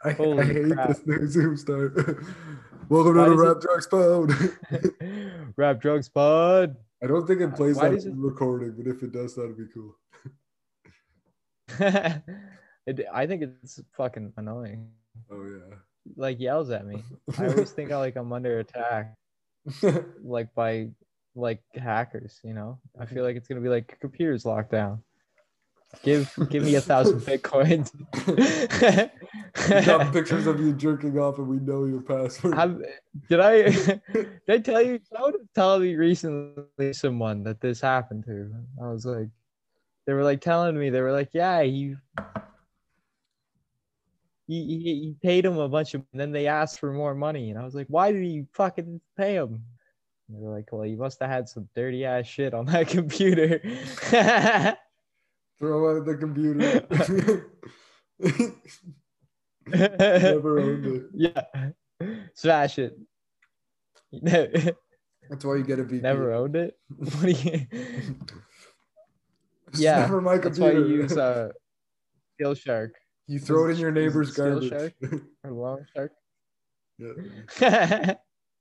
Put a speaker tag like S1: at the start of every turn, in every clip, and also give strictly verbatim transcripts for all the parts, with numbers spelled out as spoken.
S1: I, I
S2: Holy
S1: hate
S2: crap.
S1: this new Zoom start. Welcome
S2: Why
S1: to the
S2: does it-
S1: Rap Drugs Pod.
S2: Rap Drugs Pod.
S1: I don't think it plays
S2: Why
S1: that
S2: does it-
S1: in recording, but if it does, that'd be cool.
S2: it, I think it's fucking annoying.
S1: Oh yeah.
S2: Like yells at me. I always think I like I'm under attack, like by like hackers. You know, I feel like it's gonna be like computer's locked down. Give give me a thousand bitcoins.
S1: We got pictures of you jerking off, and we know your password.
S2: Have, did I did I tell you? Someone was telling me recently someone that this happened to. I was like, they were like telling me, they were like, yeah, he he, he, he paid him a bunch of, and then they asked for more money, and I was like, why did you fucking pay him? And they were like, well, you must have had some dirty ass shit on that computer.
S1: Throw out the computer. Never owned it.
S2: Yeah, smash it.
S1: That's why you get a V P N.
S2: Never owned it. What do you?
S1: It's
S2: Yeah,
S1: never my
S2: that's why
S1: computer.
S2: you use uh, Skill Shark
S1: You throw it in your
S2: Is it
S1: neighbor's
S2: Skill
S1: garbage.
S2: Shark? or Loan Shark.
S1: Yeah.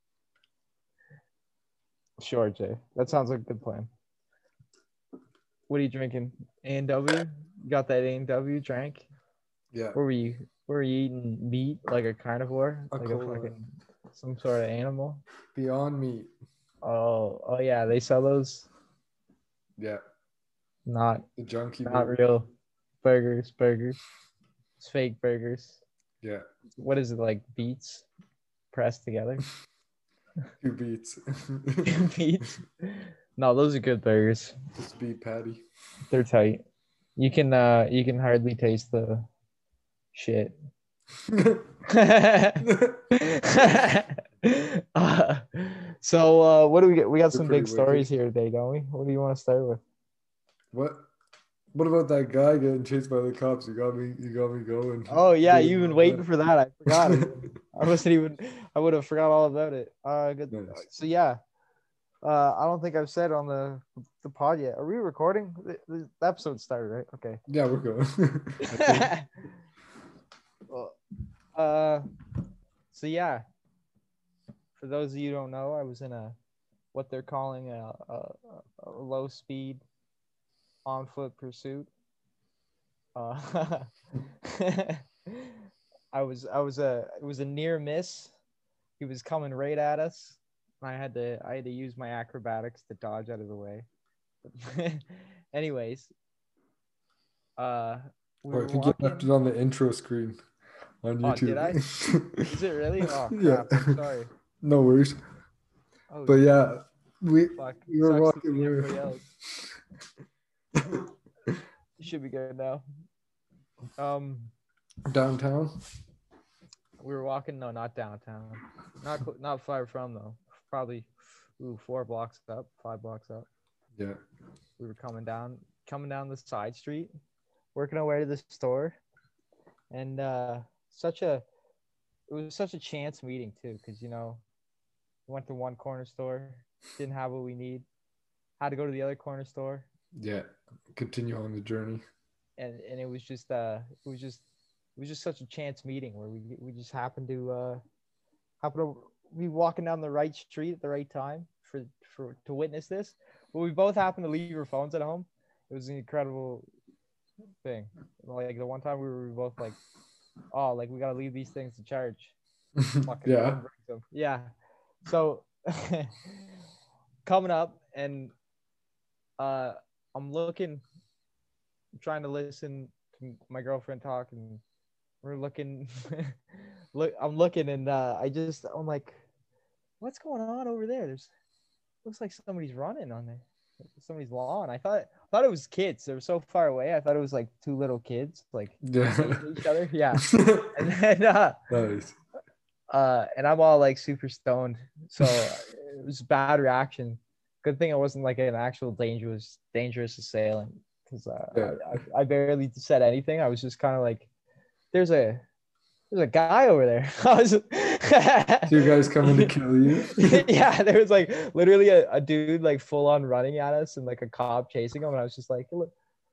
S2: Sure, Jay. That sounds like a good plan. What are you drinking? A and W? You got that A and W drank?
S1: Yeah.
S2: Where were you? Where were you eating meat like a carnivore?
S1: A
S2: like
S1: cola.
S2: a fucking some sort of animal?
S1: Beyond Meat.
S2: Oh, oh yeah, they sell those.
S1: Yeah.
S2: Not
S1: The junkie.
S2: not
S1: burger.
S2: real burgers, burgers. It's fake burgers.
S1: Yeah.
S2: What is it, like beets pressed together?
S1: Two beats.
S2: Beets? No, those are good burgers.
S1: Just beat patty.
S2: They're tight. You can uh you can hardly taste the shit. uh, so uh what do we get? We got
S1: You're
S2: some
S1: pretty
S2: big stories
S1: wicked.
S2: here today, don't we? What do you want to start with?
S1: What? What about that guy getting chased by the cops? You got me. You got me going.
S2: Oh yeah,
S1: Doing
S2: you've been
S1: all
S2: waiting
S1: that.
S2: for that. I forgot. I wasn't even I would have forgot all about it. Uh good.
S1: Nice.
S2: So yeah. Uh I don't think I've said on the the pod yet. Are we recording? The, the episode started, right? Okay.
S1: Yeah, we're going. I think.
S2: Well, uh, so yeah, for those of you who don't know, I was in a what they're calling a, a, a low speed on foot pursuit. Uh, I was I was a it was a near miss. He was coming right at us. I had to I had to use my acrobatics to dodge out of the way. Anyways, uh, we
S1: Oh, I
S2: were
S1: think you left
S2: walking.
S1: it on the intro screen on
S2: Oh,
S1: YouTube.
S2: did I? Is it really? Oh crap!
S1: Yeah.
S2: I'm sorry.
S1: No worries.
S2: Oh,
S1: But yeah, we
S2: fuck.
S1: we were
S2: Sucks to
S1: walking.
S2: be
S1: We were...
S2: everybody else. You should be good now. Um,
S1: downtown.
S2: we were walking. No, not downtown. Not cl- not far from though. Probably, ooh, four blocks up, five blocks up.
S1: Yeah.
S2: We were coming down, coming down the side street, working our way to the store, and uh, such a, it was such a chance meeting too, because you know, we went to one corner store, didn't have what we need, had to go to the other corner store,
S1: Yeah. Continue on the journey.
S2: and and it was just uh, it was just, it was just such a chance meeting where we we just happened to uh, happen to be walking down the right street at the right time for for to witness this. But we both happened to leave our phones at home. It was an incredible thing. Like the one time we were both like, oh, like we gotta leave these things to charge. Fucking
S1: Yeah.
S2: phone brings them. Yeah. So coming up, and uh I'm looking, I'm trying to listen to my girlfriend talk, and we're looking look I'm looking, and uh I just I'm like, what's going on over there? There's looks like somebody's running on there. Somebody's lawn. I thought I thought it was kids. They were so far away. I thought it was like two little kids like
S1: Yeah.
S2: chasing each other. Yeah. And then uh
S1: Nice.
S2: uh and I'm all like super stoned. So it was a bad reaction. Good thing it wasn't like an actual dangerous dangerous assailant, because uh,
S1: Yeah.
S2: I, I, I barely said anything. I was just kind of like, there's a there's a guy over there. I was
S1: Two guys coming to kill you.
S2: yeah, there was like literally a, a dude like full on running at us, and like a cop chasing him, and I was just like, look,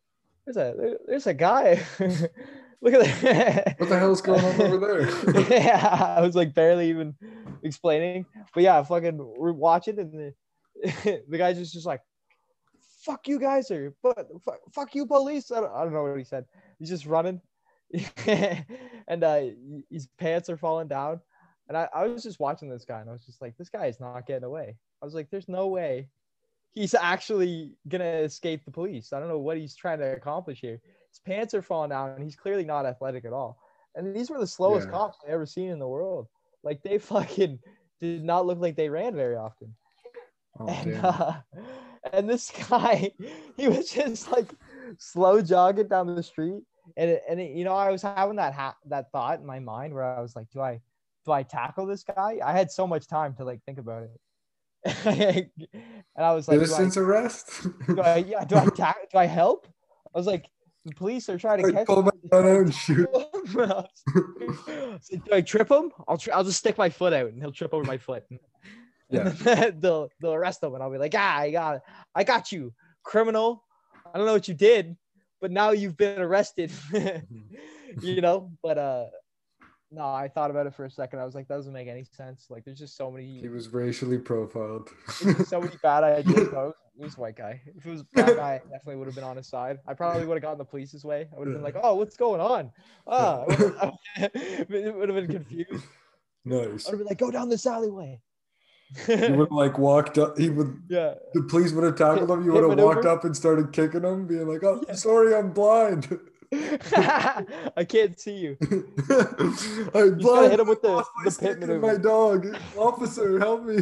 S2: there's a there- there's a guy. Look at that.
S1: What the hell's going on over there?
S2: Yeah, I was like barely even explaining, but yeah, fucking we're watching, and the, the guy's just just like, "Fuck you guys," or "But fuck, fuck you, police." I don't, I don't know what he said. He's just running, and uh, his pants are falling down, and I, I was just watching this guy, and I was just like, "This guy is not getting away." I was like, "There's no way he's actually gonna escape the police. I don't know what he's trying to accomplish here. His pants are falling down, and he's clearly not athletic at all. And these were the slowest
S1: Yeah.
S2: cops I've ever seen in the world. Like they fucking did not look like they ran very often.
S1: Oh,
S2: And
S1: damn.
S2: uh, and this guy, he was just like slow jogging down the street. And it, and it, you know, I was having that ha- that thought in my mind where I was like, do I do I tackle this guy? I had so much time to like think about it. And I was like, do I,
S1: Citizen's arrest?
S2: do I yeah, do I ta- do I help? I was like, the police are trying to
S1: I
S2: catch
S1: pull
S2: me.
S1: my gun out and shoot.
S2: So, do I trip him? I'll tr- I'll just stick my foot out and he'll trip over my foot. And
S1: Yeah.
S2: then they'll they'll arrest him and I'll be like, ah, I got it. I got you, criminal. I don't know what you did, but now you've been arrested. You know, but uh no, I thought about it for a second. I was like, that doesn't make any sense. Like, there's just so many.
S1: He was racially profiled.
S2: There's just so many bad ideas. No, it was a white guy. If it was a black guy, I definitely would have been on his side. I probably would have gotten the police's way. I would have been like, oh, what's going on? Ah, it would have been confused. I
S1: Nice.
S2: would have been like, go down this alleyway.
S1: He would have like walked up. He would.
S2: Yeah.
S1: The police would have tackled him. You
S2: Hit
S1: would have walked
S2: maneuver.
S1: up and started kicking him, being like, "Oh,
S2: Yeah.
S1: sorry, I'm blind.
S2: I can't see you.
S1: I'm
S2: You gotta
S1: blind.
S2: hit him with the,
S1: Lost my
S2: the
S1: stick
S2: pit
S1: and
S2: maneuver.
S1: my dog. Officer, help me."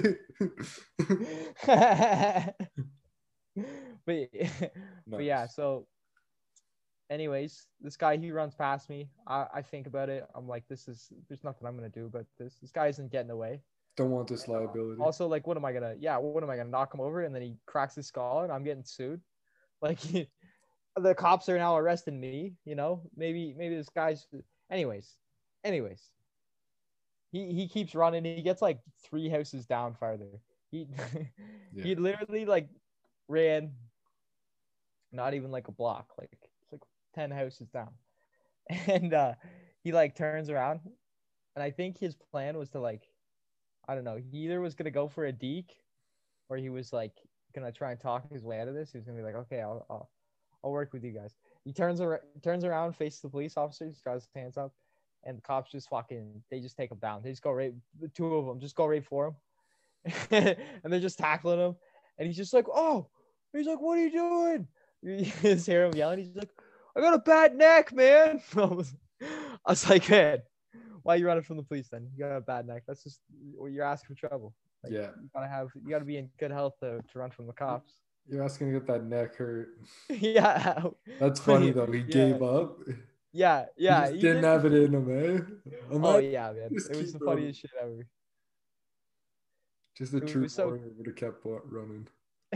S2: but, but yeah, so anyways, this guy, he runs past me. I, I think about it. I'm like, this is, there's nothing I'm going to do about this. This guy isn't getting away.
S1: Don't want this liability.
S2: Also, like, what am I going to, yeah, what am I going to knock him over? And then he cracks his skull and I'm getting sued. Like, the cops are now arresting me, you know, maybe, maybe this guy's, anyways, anyways. He, he keeps running. He gets like three houses down farther. He,
S1: Yeah.
S2: he literally like ran not even like a block, like it's like ten houses down. And uh he like turns around, and I think his plan was to like, I don't know, he either was gonna go for a deke or he was like gonna try and talk his way out of this. He was gonna be like, okay, I'll I'll, I'll work with you guys. He turns around turns around, faces the police officers, draws his hands up, and the cops just fucking, they just take him down. They just go right, the two of them just go right for him. And they're just tackling him. And he's just like, oh, he's like, what are you doing? You just hear him yelling. He's like, I got a bad neck, man. I was, I was like, man, why are you running from the police then? You got a bad neck. That's just, you're asking for trouble. Like,
S1: Yeah.
S2: You gotta have, you gotta be in good health to, to run from the cops.
S1: You're asking to get that neck hurt.
S2: Yeah.
S1: That's funny though. He
S2: Yeah.
S1: gave up.
S2: Yeah. Yeah.
S1: He just
S2: he
S1: didn't
S2: did-
S1: have it in him, eh? I'm
S2: Oh,
S1: like,
S2: yeah, man.
S1: just
S2: It was
S1: keep
S2: the funniest shit ever.
S1: just a
S2: it
S1: true
S2: was so-
S1: warrior would have kept wa- running.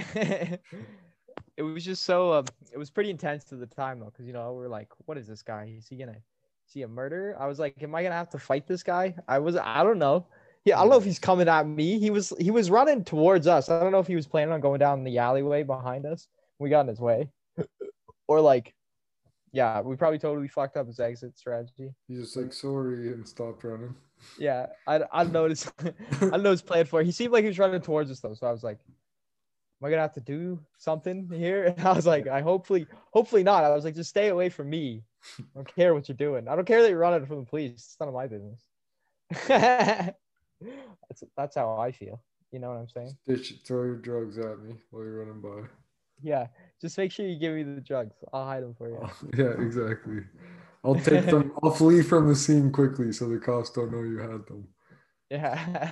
S2: It was just so um it was pretty intense at the time though, because you know, we we're like, what is this guy, is he gonna is he a murderer? I was like, am I gonna have to fight this guy? I was I don't know. Yeah, I don't know if he's coming at me. He was he was running towards us. I don't know if he was planning on going down the alleyway behind us. We got in his way. Or like, yeah, we probably totally fucked up his exit strategy.
S1: He's just like, sorry, and stopped running.
S2: Yeah, I I don't know what his I don't know his plan for it. He seemed like he was running towards us though, so I was like, am I gonna have to do something here? And I was like, I hopefully, hopefully not. I was like, just stay away from me. I don't care what you're doing. I don't care that you're running from the police. It's none of my business. that's that's how I feel. You know what I'm saying?
S1: Ditch, throw your drugs at me while you're running by.
S2: Yeah. Just make sure you give me the drugs. I'll hide them for you.
S1: Oh, yeah, exactly. I'll take them. I'll flee from the scene quickly so the cops don't know you had them.
S2: Yeah.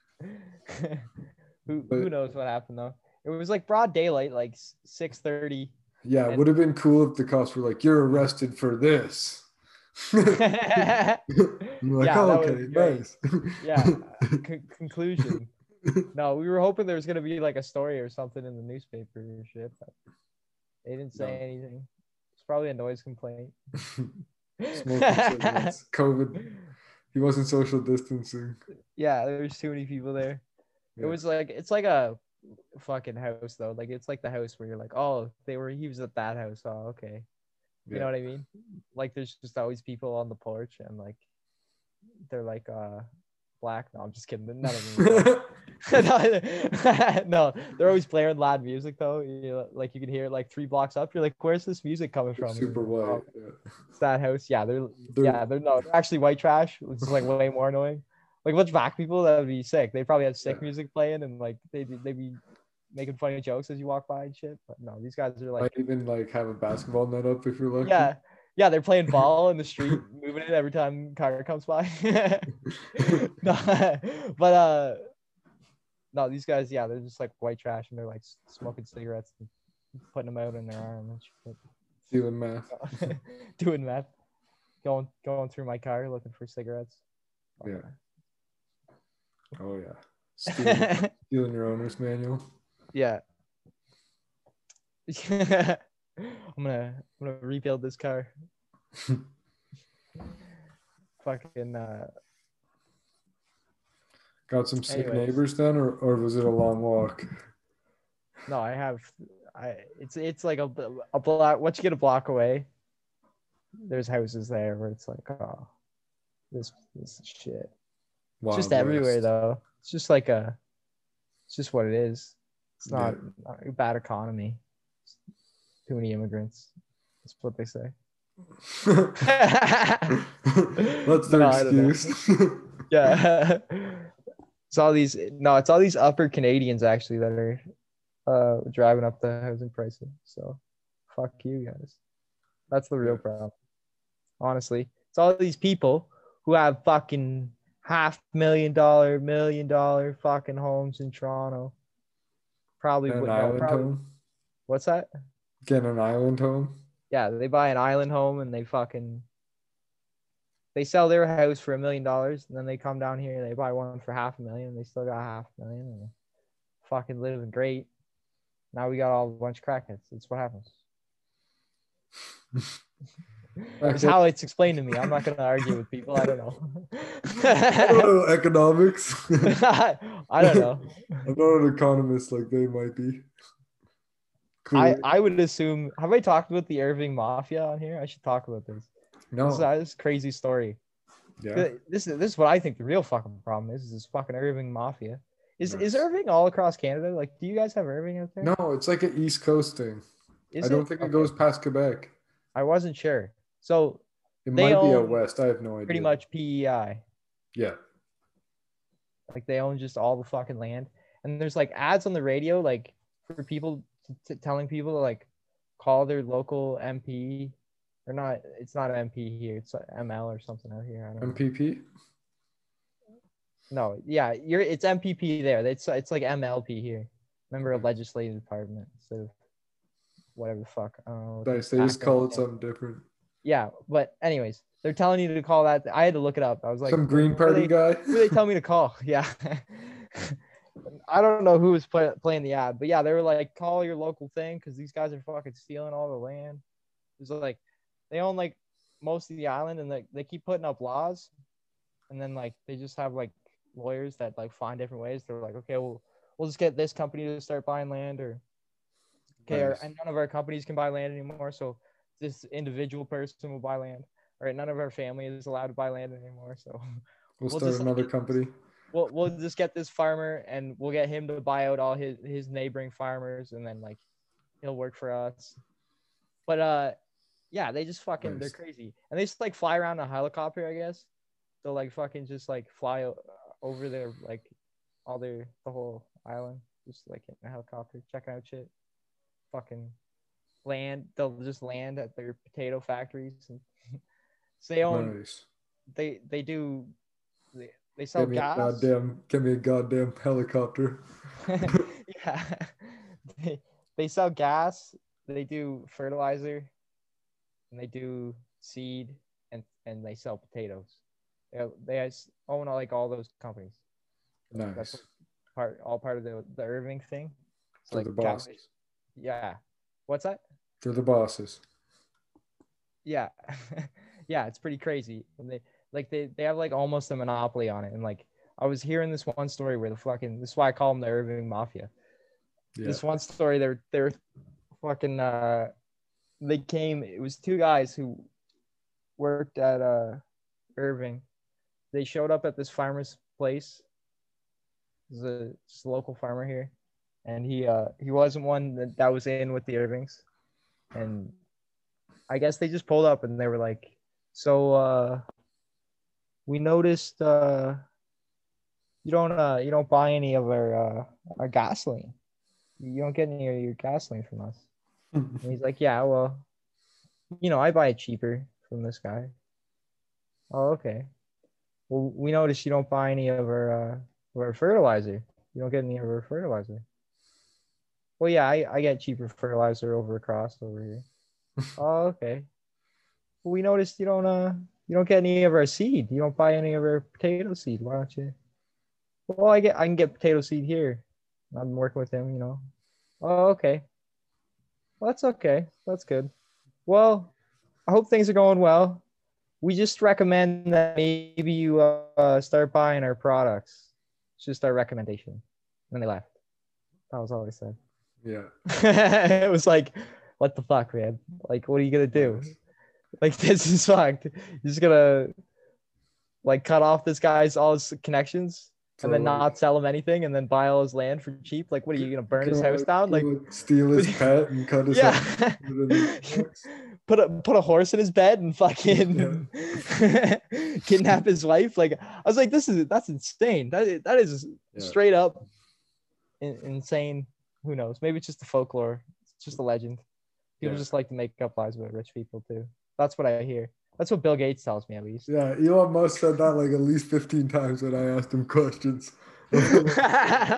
S2: who
S1: But-
S2: who knows what happened though? It was like broad daylight, like six thirty.
S1: Yeah, it
S2: And-
S1: would have been cool if the cops were like, "You're arrested for this."
S2: Yeah,
S1: I'm like,
S2: Yeah,
S1: oh,
S2: that would've
S1: okay,
S2: been great.
S1: nice.
S2: Con- conclusion. No, we were hoping there was gonna be like a story or something in the newspaper or shit, but they didn't say
S1: No.
S2: anything. It's probably a noise complaint.
S1: Smoking cigarettes. COVID. He wasn't social distancing.
S2: Yeah, there's too many people there.
S1: Yeah.
S2: It was like, it's like a fucking house though. Like it's like the house where you're like, oh, they were he was at that house. Oh, okay. You know what I mean? Like there's just always people on the porch and like they're like uh black. No, I'm just kidding. None of them. no, no, they're always playing loud music though. You know, like you can hear it like three blocks up. You're like, where's this music coming from?
S1: Super white.
S2: Oh,
S1: Yeah.
S2: it's that house. Yeah, they're,
S1: They're-
S2: yeah, they're no, they're actually white trash, which is like way more annoying. Like what's black people, that would be sick. They probably have sick
S1: Yeah.
S2: music playing and like they they be making funny jokes as you walk by and shit. But no, these guys are like
S1: Might even like have a basketball net up if you're lucky.
S2: yeah, yeah, they're playing ball in the street, moving it every time car comes by. No, but uh, no, these guys, yeah, they're just like white trash, and they're like smoking cigarettes, and putting them out in their arm and shit.
S1: Doing math.
S2: Doing meth, going going through my car looking for cigarettes.
S1: Yeah. Oh yeah. Stealing, stealing your owner's manual.
S2: Yeah. I'm gonna I'm gonna rebuild this car. Fucking uh
S1: Got some sick
S2: Anyways.
S1: neighbors then, or, or was it a long walk?
S2: no, I have I it's it's like a a block once you get a block away, there's houses there where it's like, oh, this this is shit. It's
S1: Wild
S2: just everywhere
S1: West.
S2: though. It's just like a it's just what it is. It's not,
S1: Yeah.
S2: not a bad economy. It's too many immigrants. That's what they say.
S1: That's their
S2: No, I don't know.
S1: excuse.
S2: Yeah. It's all these no, it's all these upper Canadians actually that are uh driving up the housing prices. So fuck you guys. That's the real
S1: Yeah.
S2: problem. Honestly. It's all these people who have fucking half million dollar, million dollar fucking homes in Toronto. Probably
S1: Get an
S2: would no,
S1: island
S2: probably
S1: home.
S2: what's that?
S1: Get an island home.
S2: Yeah, they buy an island home and they fucking they sell their house for a million dollars and then they come down here and they buy one for half a million and they still got half a million and they're fucking living great. Now we got all a bunch of crackheads. That's what happens. It's how it's explained to me. I'm not gonna argue with people. I don't know.
S1: I don't know economics.
S2: I don't know.
S1: I'm not an economist like they might be.
S2: I,
S1: Clearly.
S2: I would assume. Have I talked about the Irving Mafia on here? I should talk about this.
S1: no.
S2: This is, uh, this is a crazy story.
S1: Yeah.
S2: This is this is what I think the real fucking problem is. Is this fucking Irving Mafia? Is is
S1: Nice.
S2: Irving all across Canada? Like, do you guys have Irving out there?
S1: No, it's like an East Coast thing.
S2: Is
S1: I don't
S2: it?
S1: think it
S2: Okay.
S1: goes past Quebec.
S2: I wasn't sure. So
S1: It
S2: They
S1: might be out
S2: own
S1: west. I have no idea.
S2: pretty much P E I.
S1: Yeah.
S2: Like they own just all the fucking land. And there's like ads on the radio, like for people t- t- telling people to like call their local M P. Or not. It's not M P here. It's M L or something out here. I don't know.
S1: M P P.
S2: No, yeah, you're. It's M P P there. It's it's like M L P here. Member of legislative department instead of whatever the fuck. I don't know. what the
S1: Nice. They just call it
S2: acronym is.
S1: something different.
S2: Yeah, but anyways, they're telling you to call that. I had to look it up. I was like,
S1: Some Green
S2: who are
S1: Party
S2: they-
S1: guy.
S2: Who they tell me to call? Yeah. I don't know who was play, playing the ad, but yeah, they were like, call your local thing because these guys are fucking stealing all the land. It's like they own like most of the island, and they they keep putting up laws, and then like they just have like lawyers that like find different ways. They're like, okay, well, we'll just get this company to start buying land, or okay, our,
S1: Nice.
S2: and none of our companies can buy land anymore, so this individual person will buy land. All right, none of our family is allowed to buy land anymore, so
S1: We'll
S2: We'll
S1: start
S2: just,
S1: another
S2: like,
S1: company.
S2: we'll we'll just get this farmer and we'll get him to buy out all his his neighboring farmers, and then like he'll work for us. But uh, yeah, they just fucking they're
S1: Nice.
S2: crazy, and they just like fly around in a helicopter, I guess. They'll like fucking just like fly o- over their like all their the whole island, just like in a helicopter, checking out shit. Fucking land. They'll just land at their potato factories, and so they own.
S1: Nice.
S2: They they do. They, they sell
S1: Give me a
S2: gas.
S1: goddamn. Give me a goddamn helicopter.
S2: Yeah, they, they sell gas, they do fertilizer, and they do seed, and and they sell potatoes. They they has- own all, like all those companies.
S1: Nice.
S2: That's part all part of the the Irving thing. It's
S1: For
S2: like
S1: the
S2: gas-
S1: bosses.
S2: Yeah. What's that?
S1: For the bosses.
S2: Yeah. Yeah, it's pretty crazy. And they like they, they have like almost a monopoly on it. And like I was hearing this one story where the fucking this is why I call them the Irving Mafia.
S1: Yeah.
S2: This one story they're they're fucking uh they came. It was two guys who worked at uh Irving. They showed up at this farmer's place. There's a, just a local farmer here, and he uh he wasn't one that, that was in with the Irvings, and I guess they just pulled up and they were like, so uh we noticed uh you don't uh you don't buy any of our uh our gasoline. You don't get any of your gasoline from us. And he's like, yeah, well, you know, I buy it cheaper from this guy. Oh, okay. Well, we noticed you don't buy any of our uh of our fertilizer. You don't get any of our fertilizer. Well, yeah, I, I get cheaper fertilizer over across over here. Oh, okay. Well, we noticed you don't uh you don't get any of our seed. You don't buy any of our potato seed. Why don't you? Well, I get I can get potato seed here. I'm working with him, you know. Oh, okay. Well, that's okay. That's good. Well, I hope things are going well. We just recommend that maybe you uh, start buying our products. It's just our recommendation. And they left. That was all they said.
S1: Yeah.
S2: It was like, what the fuck, man? Like, what are you gonna do? Like, this is fucked. You're just gonna like cut off this guy's all his connections and then not sell him anything and then buy all his land for cheap. Like, what are you gonna burn his house down? Like,
S1: steal his pet and cut his
S2: yeah.
S1: head.
S2: put a put a horse in his bed and fucking yeah. kidnap his wife. Like, I was like, this is that's insane. That that is yeah. straight up in, insane. Who knows? Maybe it's just the folklore. It's just a legend. People yeah. just like to make up lies about rich people too. That's what I hear. That's what Bill Gates tells me, at least.
S1: Yeah, Elon Musk said that like at least fifteen times when I asked him questions.
S2: Yeah.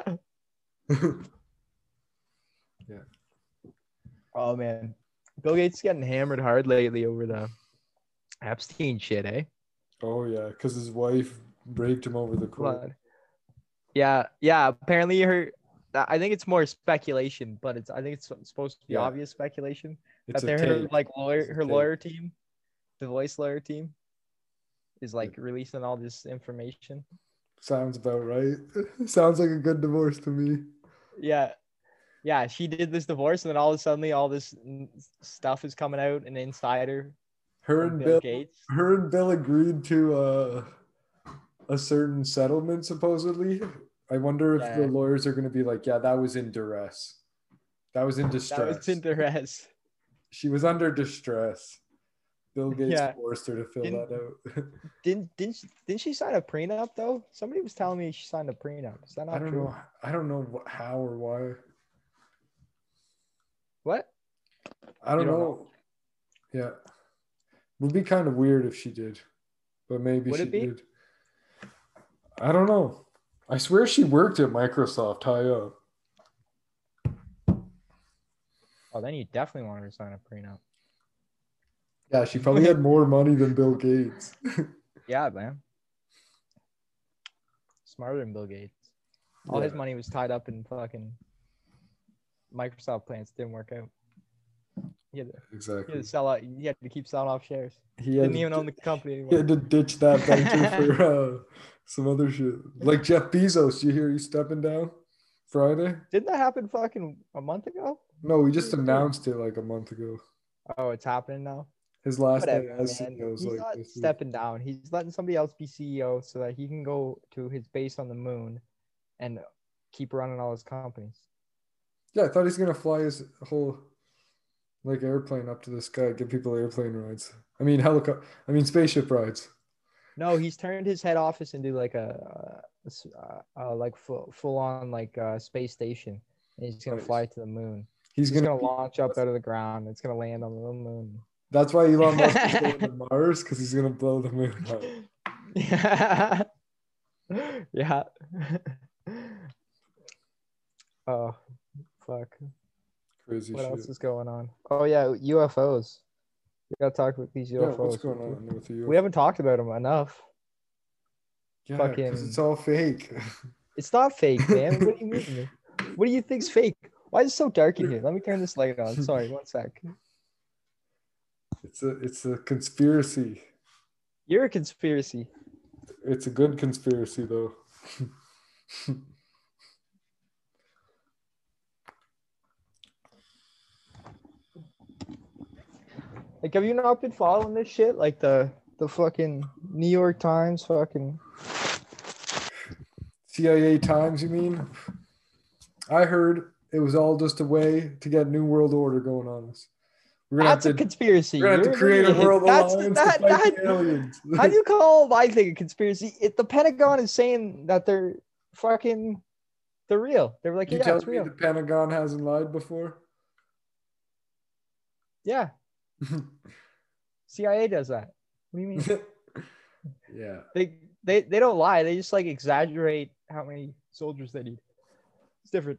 S2: Oh man, Bill Gates is getting hammered hard lately over the Epstein shit, eh?
S1: Oh yeah, because his wife raped him over the court.
S2: Yeah, yeah. Apparently, her. I think it's more speculation, but it's. I think it's supposed to be yeah. obvious speculation
S1: it's
S2: that they're her, like lawyer, her lawyer team, the voice lawyer team, is like yeah. releasing all this information.
S1: Sounds about right. Sounds like a good divorce to me.
S2: Yeah. Yeah, she did this divorce, and then all of a sudden, all this stuff is coming out, an insider.
S1: Her and Bill, Bill Gates. Her and Bill agreed to uh, a certain settlement, supposedly. I wonder if yeah. the lawyers are going to be like, "Yeah, that was in duress. That was in distress.
S2: That was in duress.
S1: She was under distress." Bill Gates
S2: yeah.
S1: forced her to fill
S2: didn't,
S1: that out.
S2: didn't didn't she, didn't she sign a prenup though? Somebody was telling me she signed a prenup. Is that not
S1: I don't
S2: true?
S1: know. I don't know how or why.
S2: What?
S1: I don't, don't know. know. Yeah. Would be kind of weird if she did. But maybe
S2: Would
S1: she
S2: it be?
S1: did. I don't know. I swear she worked at Microsoft high up.
S2: Oh, then you definitely want her to sign a prenup.
S1: Yeah, she probably had more money than Bill Gates.
S2: Yeah, man. Smarter than Bill Gates. All yeah. his money was tied up in fucking Microsoft plans. Didn't work out. He had to,
S1: exactly.
S2: He had to sell out. He had to keep selling off shares.
S1: He
S2: didn't even own the company anymore.
S1: He had to ditch that venture for uh, some other shit. Like Jeff Bezos. You hear he's stepping down Friday?
S2: Didn't that happen fucking a month ago?
S1: No, we just announced it like a month ago.
S2: Oh, it's happening now?
S1: His last
S2: Whatever,
S1: day as C E O was
S2: He's
S1: like
S2: not
S1: this
S2: stepping
S1: week.
S2: down. He's letting somebody else be C E O so that he can go to his base on the moon and keep running all his companies.
S1: Yeah, I thought he's gonna fly his whole like airplane up to the sky, give people airplane rides. I mean helicopter. I mean spaceship rides.
S2: No, he's turned his head office into like a, a, a like full full on like uh space station, and he's gonna nice. fly to the moon. He's, he's gonna, gonna launch up out of the ground. It's gonna land on the moon.
S1: That's why Elon Musk is going to Mars, because he's gonna blow the moon up.
S2: Yeah. Yeah. Oh, fuck.
S1: Crazy
S2: what
S1: shit.
S2: else is going on? Oh yeah, U F Os. We gotta talk about these U F Os.
S1: Yeah, what's going on with the U F Os?
S2: We haven't talked about them enough.
S1: Yeah, because Fucking... it's all fake.
S2: It's not fake, man. What do you mean? What do you think's fake? Why is it so dark in here? Let me turn this light on. Sorry, one sec.
S1: It's a it's a conspiracy.
S2: You're a conspiracy.
S1: It's a good conspiracy though.
S2: Like, have you not been following this shit? Like the the fucking New York Times, fucking
S1: C I A Times, you mean? I heard it was all just a way to get New World Order going on us.
S2: We're gonna That's have to, a conspiracy.
S1: We're gonna have
S2: You're
S1: to create a world
S2: That's,
S1: alliance
S2: that,
S1: to fight
S2: that,
S1: the aliens.
S2: How do you call my thing a conspiracy? If the Pentagon is saying that they're fucking, they're real. They're like,
S1: you
S2: yeah,
S1: tell
S2: it's
S1: me
S2: real.
S1: The Pentagon hasn't lied before?
S2: Yeah. C I A does that. What do you mean?
S1: Yeah.
S2: They they they don't lie. They just like exaggerate how many soldiers they need. It's different.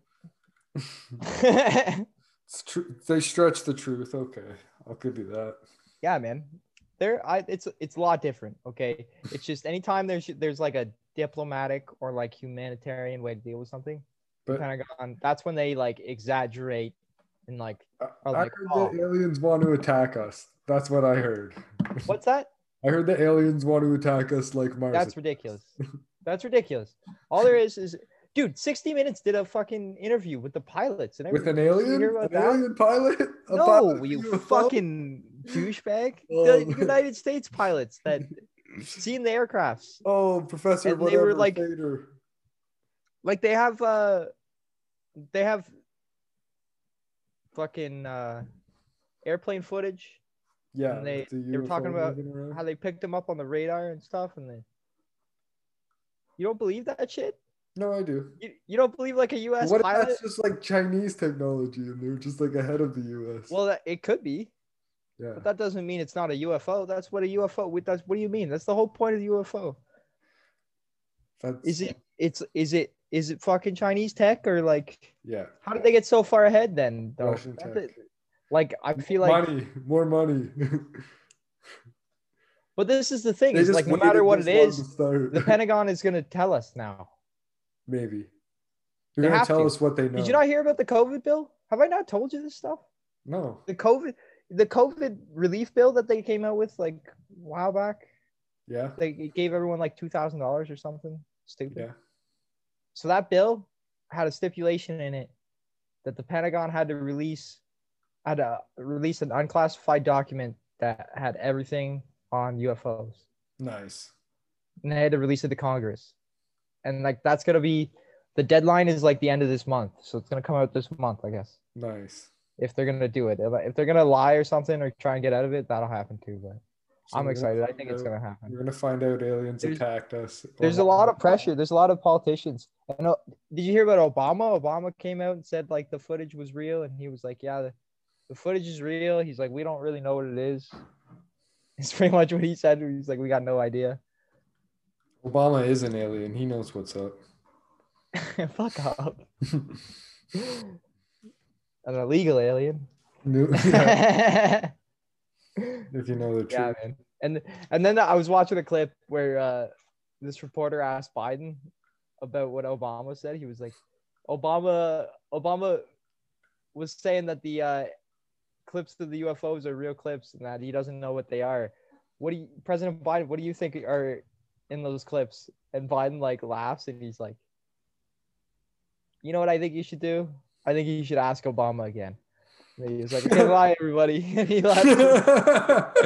S1: It's true. They stretch the truth. Okay, I'll give you that.
S2: Yeah, man. There, I it's it's a lot different. Okay, it's just anytime there's there's like a diplomatic or like humanitarian way to deal with something, but, the Pentagon, that's when they like exaggerate and like.
S1: I,
S2: like,
S1: I heard
S2: oh.
S1: that aliens want to attack us. That's what I heard.
S2: What's that?
S1: I heard the aliens want to attack us like Mars.
S2: That's ridiculous. That's ridiculous. All there is is, dude, sixty minutes did a fucking interview with the pilots and
S1: everything. With an alien? An that? alien pilot? A
S2: no,
S1: pilot
S2: you fucking douchebag. Oh. The United States pilots that seen the aircrafts.
S1: Oh, Professor and whatever, they were like, Fader.
S2: Like they have, uh, they have fucking uh, airplane footage.
S1: Yeah,
S2: and they, the they were talking about how they picked them up on the radar and stuff, and they. You don't believe that shit?
S1: No, I do.
S2: You, you don't believe like a U S
S1: what
S2: pilot?
S1: If that's just like Chinese technology, and they're just like ahead of the U S.
S2: Well, that, it could be.
S1: Yeah.
S2: But that doesn't mean it's not a U F O. That's what a U F O. That's what do you mean? That's the whole point of the U F O. That's... Is it? It's is it? Is it fucking Chinese tech or like?
S1: Yeah.
S2: How did they get so far ahead then? Though?
S1: Russian tech.
S2: It. Like I feel like
S1: money, more money.
S2: But this is the thing: is like no matter what it is, the Pentagon is going to tell us now.
S1: Maybe they're going to tell us what they know.
S2: Did you not hear about the COVID bill? Have I not told you this stuff?
S1: No.
S2: The COVID, the COVID relief bill that they came out with like a while back.
S1: Yeah.
S2: They gave everyone like two thousand dollars or something stupid.
S1: Yeah.
S2: So that bill had a stipulation in it that the Pentagon had to release. had to release an unclassified document that had everything on U F Os.
S1: Nice.
S2: And they had to release it to Congress. And like that's gonna be the deadline is like the end of this month. So it's gonna come out this month, I guess.
S1: Nice.
S2: If they're gonna do it. If, if they're gonna lie or something or try and get out of it, that'll happen too. But so I'm excited. I think out, it's gonna happen.
S1: We're gonna find out aliens there's, attacked us.
S2: There's a lot of pressure. There's a lot of politicians. I know. Did you hear about Obama? Obama came out and said like the footage was real, and he was like, yeah, the, the footage is real. He's like, we don't really know what it is. It's pretty much what he said. He's like, we got no idea.
S1: Obama is an alien. He knows what's up.
S2: Fuck up. An illegal alien.
S1: New, yeah. If you know the truth.
S2: Yeah, man. And and then I was watching a clip where uh, this reporter asked Biden about what Obama said. He was like, Obama, Obama was saying that the uh, clips of the U F Os are real clips and that he doesn't know what they are. What do you, President Biden, what do you think are in those clips? And Biden like laughs and he's like, you know what I think you should do? I think you should ask Obama again. And he was like, okay, bye everybody. And he left.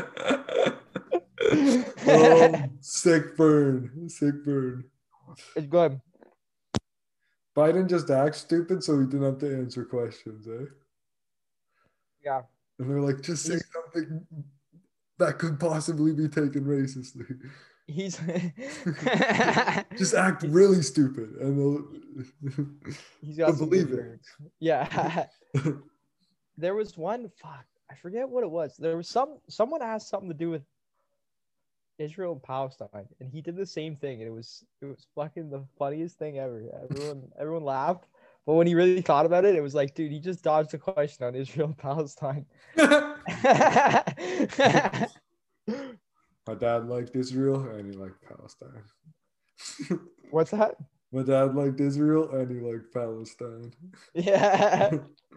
S1: Oh, sick burn. Sick burn.
S2: Go ahead.
S1: Biden just acts stupid so he didn't have to answer questions, eh?
S2: Yeah.
S1: And they're like, just say he's, something that could possibly be taken racistly.
S2: He's
S1: just act really stupid and they'll,
S2: he's got
S1: they'll believe it.
S2: Yeah. There was one, fuck, I forget what it was. There was some, someone asked something to do with Israel and Palestine, and he did the same thing. And it was, it was fucking the funniest thing ever. Everyone, everyone laughed. But when he really thought about it, it was like, dude, he just dodged the question on Israel and Palestine.
S1: My dad liked Israel and he liked Palestine.
S2: What's that?
S1: My dad liked Israel and he liked Palestine.
S2: Yeah.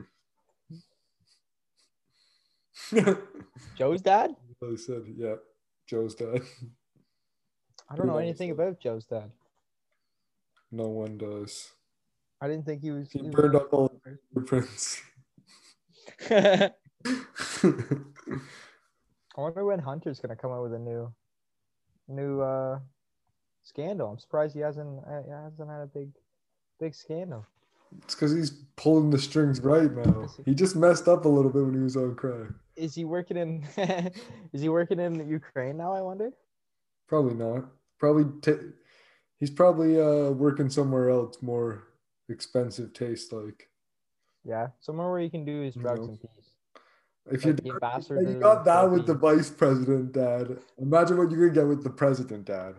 S2: Joe's dad?
S1: I said, yeah, Joe's dad.
S2: I don't know anything about Joe's dad.
S1: No one does.
S2: I didn't think he was.
S1: He burned up all the prints.
S2: I wonder when Hunter's gonna come out with a new, new uh, scandal. I'm surprised he hasn't uh, hasn't had a big, big scandal.
S1: It's because he's pulling the strings right now. He just messed up a little bit when he was on crack.
S2: Is he working in? Is he working in Ukraine now? I wonder.
S1: Probably not. Probably t- he's probably uh working somewhere else more expensive taste like.
S2: Yeah, somewhere where you can do his drugs in peace.
S1: If like you, ambassador you got that with the vice president, Dad. Imagine what you're gonna get with the president, Dad.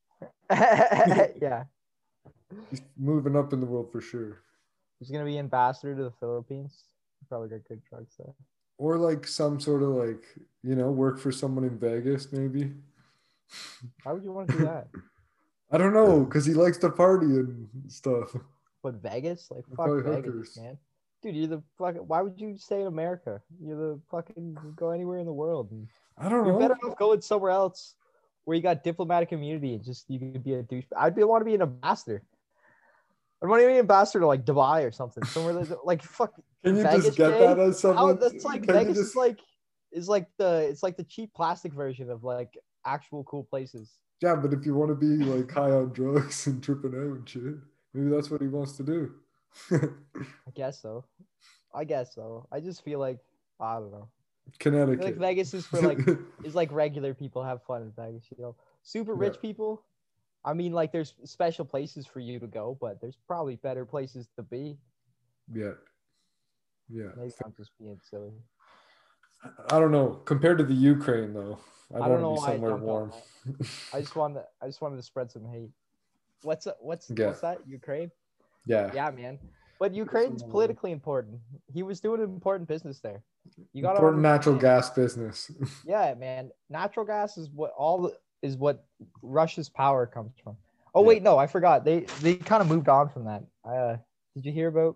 S2: Yeah.
S1: He's moving up in the world for sure.
S2: He's gonna be ambassador to the Philippines. Probably got good drugs there.
S1: Or like some sort of like, you know, work for someone in Vegas, maybe.
S2: Why would you want to do that?
S1: I don't know, because he likes to party and stuff.
S2: But Vegas? Like, fuck Vegas, hookers. Man. Dude, you're the fucking. Why would you stay in America? You're the fucking. Go anywhere in the world.
S1: I don't
S2: you're
S1: know.
S2: You're better off going somewhere else where you got diplomatic immunity and just you could be a douche. I'd be want to be an ambassador. I'd want to be an ambassador to like Dubai or something. Somewhere that's like fuck.
S1: Can you
S2: Vegas
S1: just get
S2: Day?
S1: that as someone?
S2: How, that's like
S1: Can
S2: Vegas
S1: just...
S2: is like is like the it's like the cheap plastic version of like actual cool places.
S1: Yeah, but if you want to be like high on drugs and tripping out and shit, maybe that's what he wants to do.
S2: I guess so. I guess so. I just feel like I don't know.
S1: Connecticut.
S2: I feel like Vegas is for like is like regular people have fun in Vegas, you know. Super rich yeah. people. I mean, like there's special places for you to go, but there's probably better places to be.
S1: Yeah. Yeah.
S2: Maybe I'm just being silly.
S1: I don't know. Compared to the Ukraine, though, I,
S2: I don't know
S1: want to be somewhere
S2: why I
S1: warm.
S2: I just wanted. I just wanted to spread some hate. What's what's
S1: yeah.
S2: what's that? Ukraine?
S1: Yeah.
S2: Yeah, man. But Ukraine's politically important. He was doing important business there.
S1: You got important natural gas business.
S2: Yeah, man. Natural gas is what all is what Russia's power comes from. Oh yeah. Wait, no, I forgot. They they kind of moved on from that. Uh, did you hear about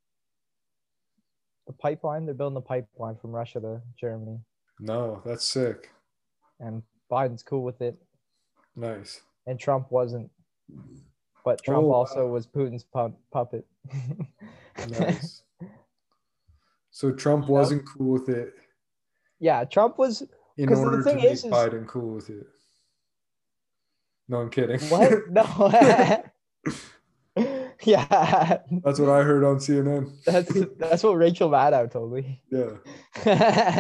S2: the pipeline? They're building the pipeline from Russia to Germany.
S1: No, that's sick.
S2: And Biden's cool with it.
S1: Nice.
S2: And Trump wasn't. But Trump oh, also wow. was Putin's pu- puppet.
S1: Nice. So Trump you wasn't know? cool with it.
S2: Yeah, Trump was.
S1: In order the thing to is, make Biden is... cool with it. No, I'm kidding.
S2: What? No. Yeah.
S1: That's what I heard on C N N.
S2: That's that's what Rachel Maddow told me.
S1: Yeah.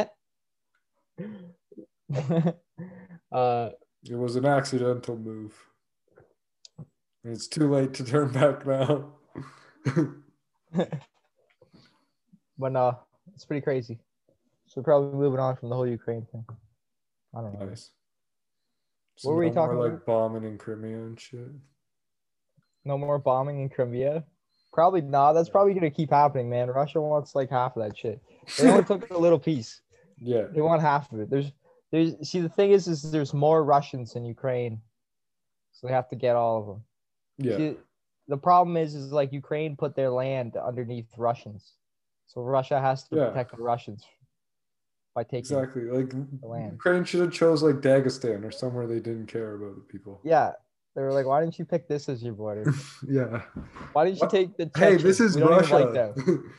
S2: uh,
S1: it was an accidental move. It's too late to turn back now.
S2: But no, it's pretty crazy. So we're probably moving on from the whole Ukraine thing. I don't know.
S1: Nice.
S2: So what were we talking
S1: more
S2: about?
S1: Like bombing in Crimea and shit.
S2: No more bombing in Crimea? Probably not. That's probably going to keep happening, man. Russia wants like half of that shit. They only took a little piece.
S1: Yeah.
S2: They want half of it. There's, there's. See, the thing is, is there's more Russians in Ukraine. So they have to get all of them.
S1: Yeah.
S2: See, the problem is, is like Ukraine put their land underneath Russians. So Russia has to
S1: yeah.
S2: protect the Russians by taking
S1: exactly like
S2: the land.
S1: Ukraine should have chose like Dagestan or somewhere they didn't care about the people.
S2: Yeah. They were like, why didn't you pick this as your border?
S1: Yeah.
S2: Why didn't you what? take the Chechens?
S1: Hey, this is
S2: we don't
S1: Russia.
S2: Like them.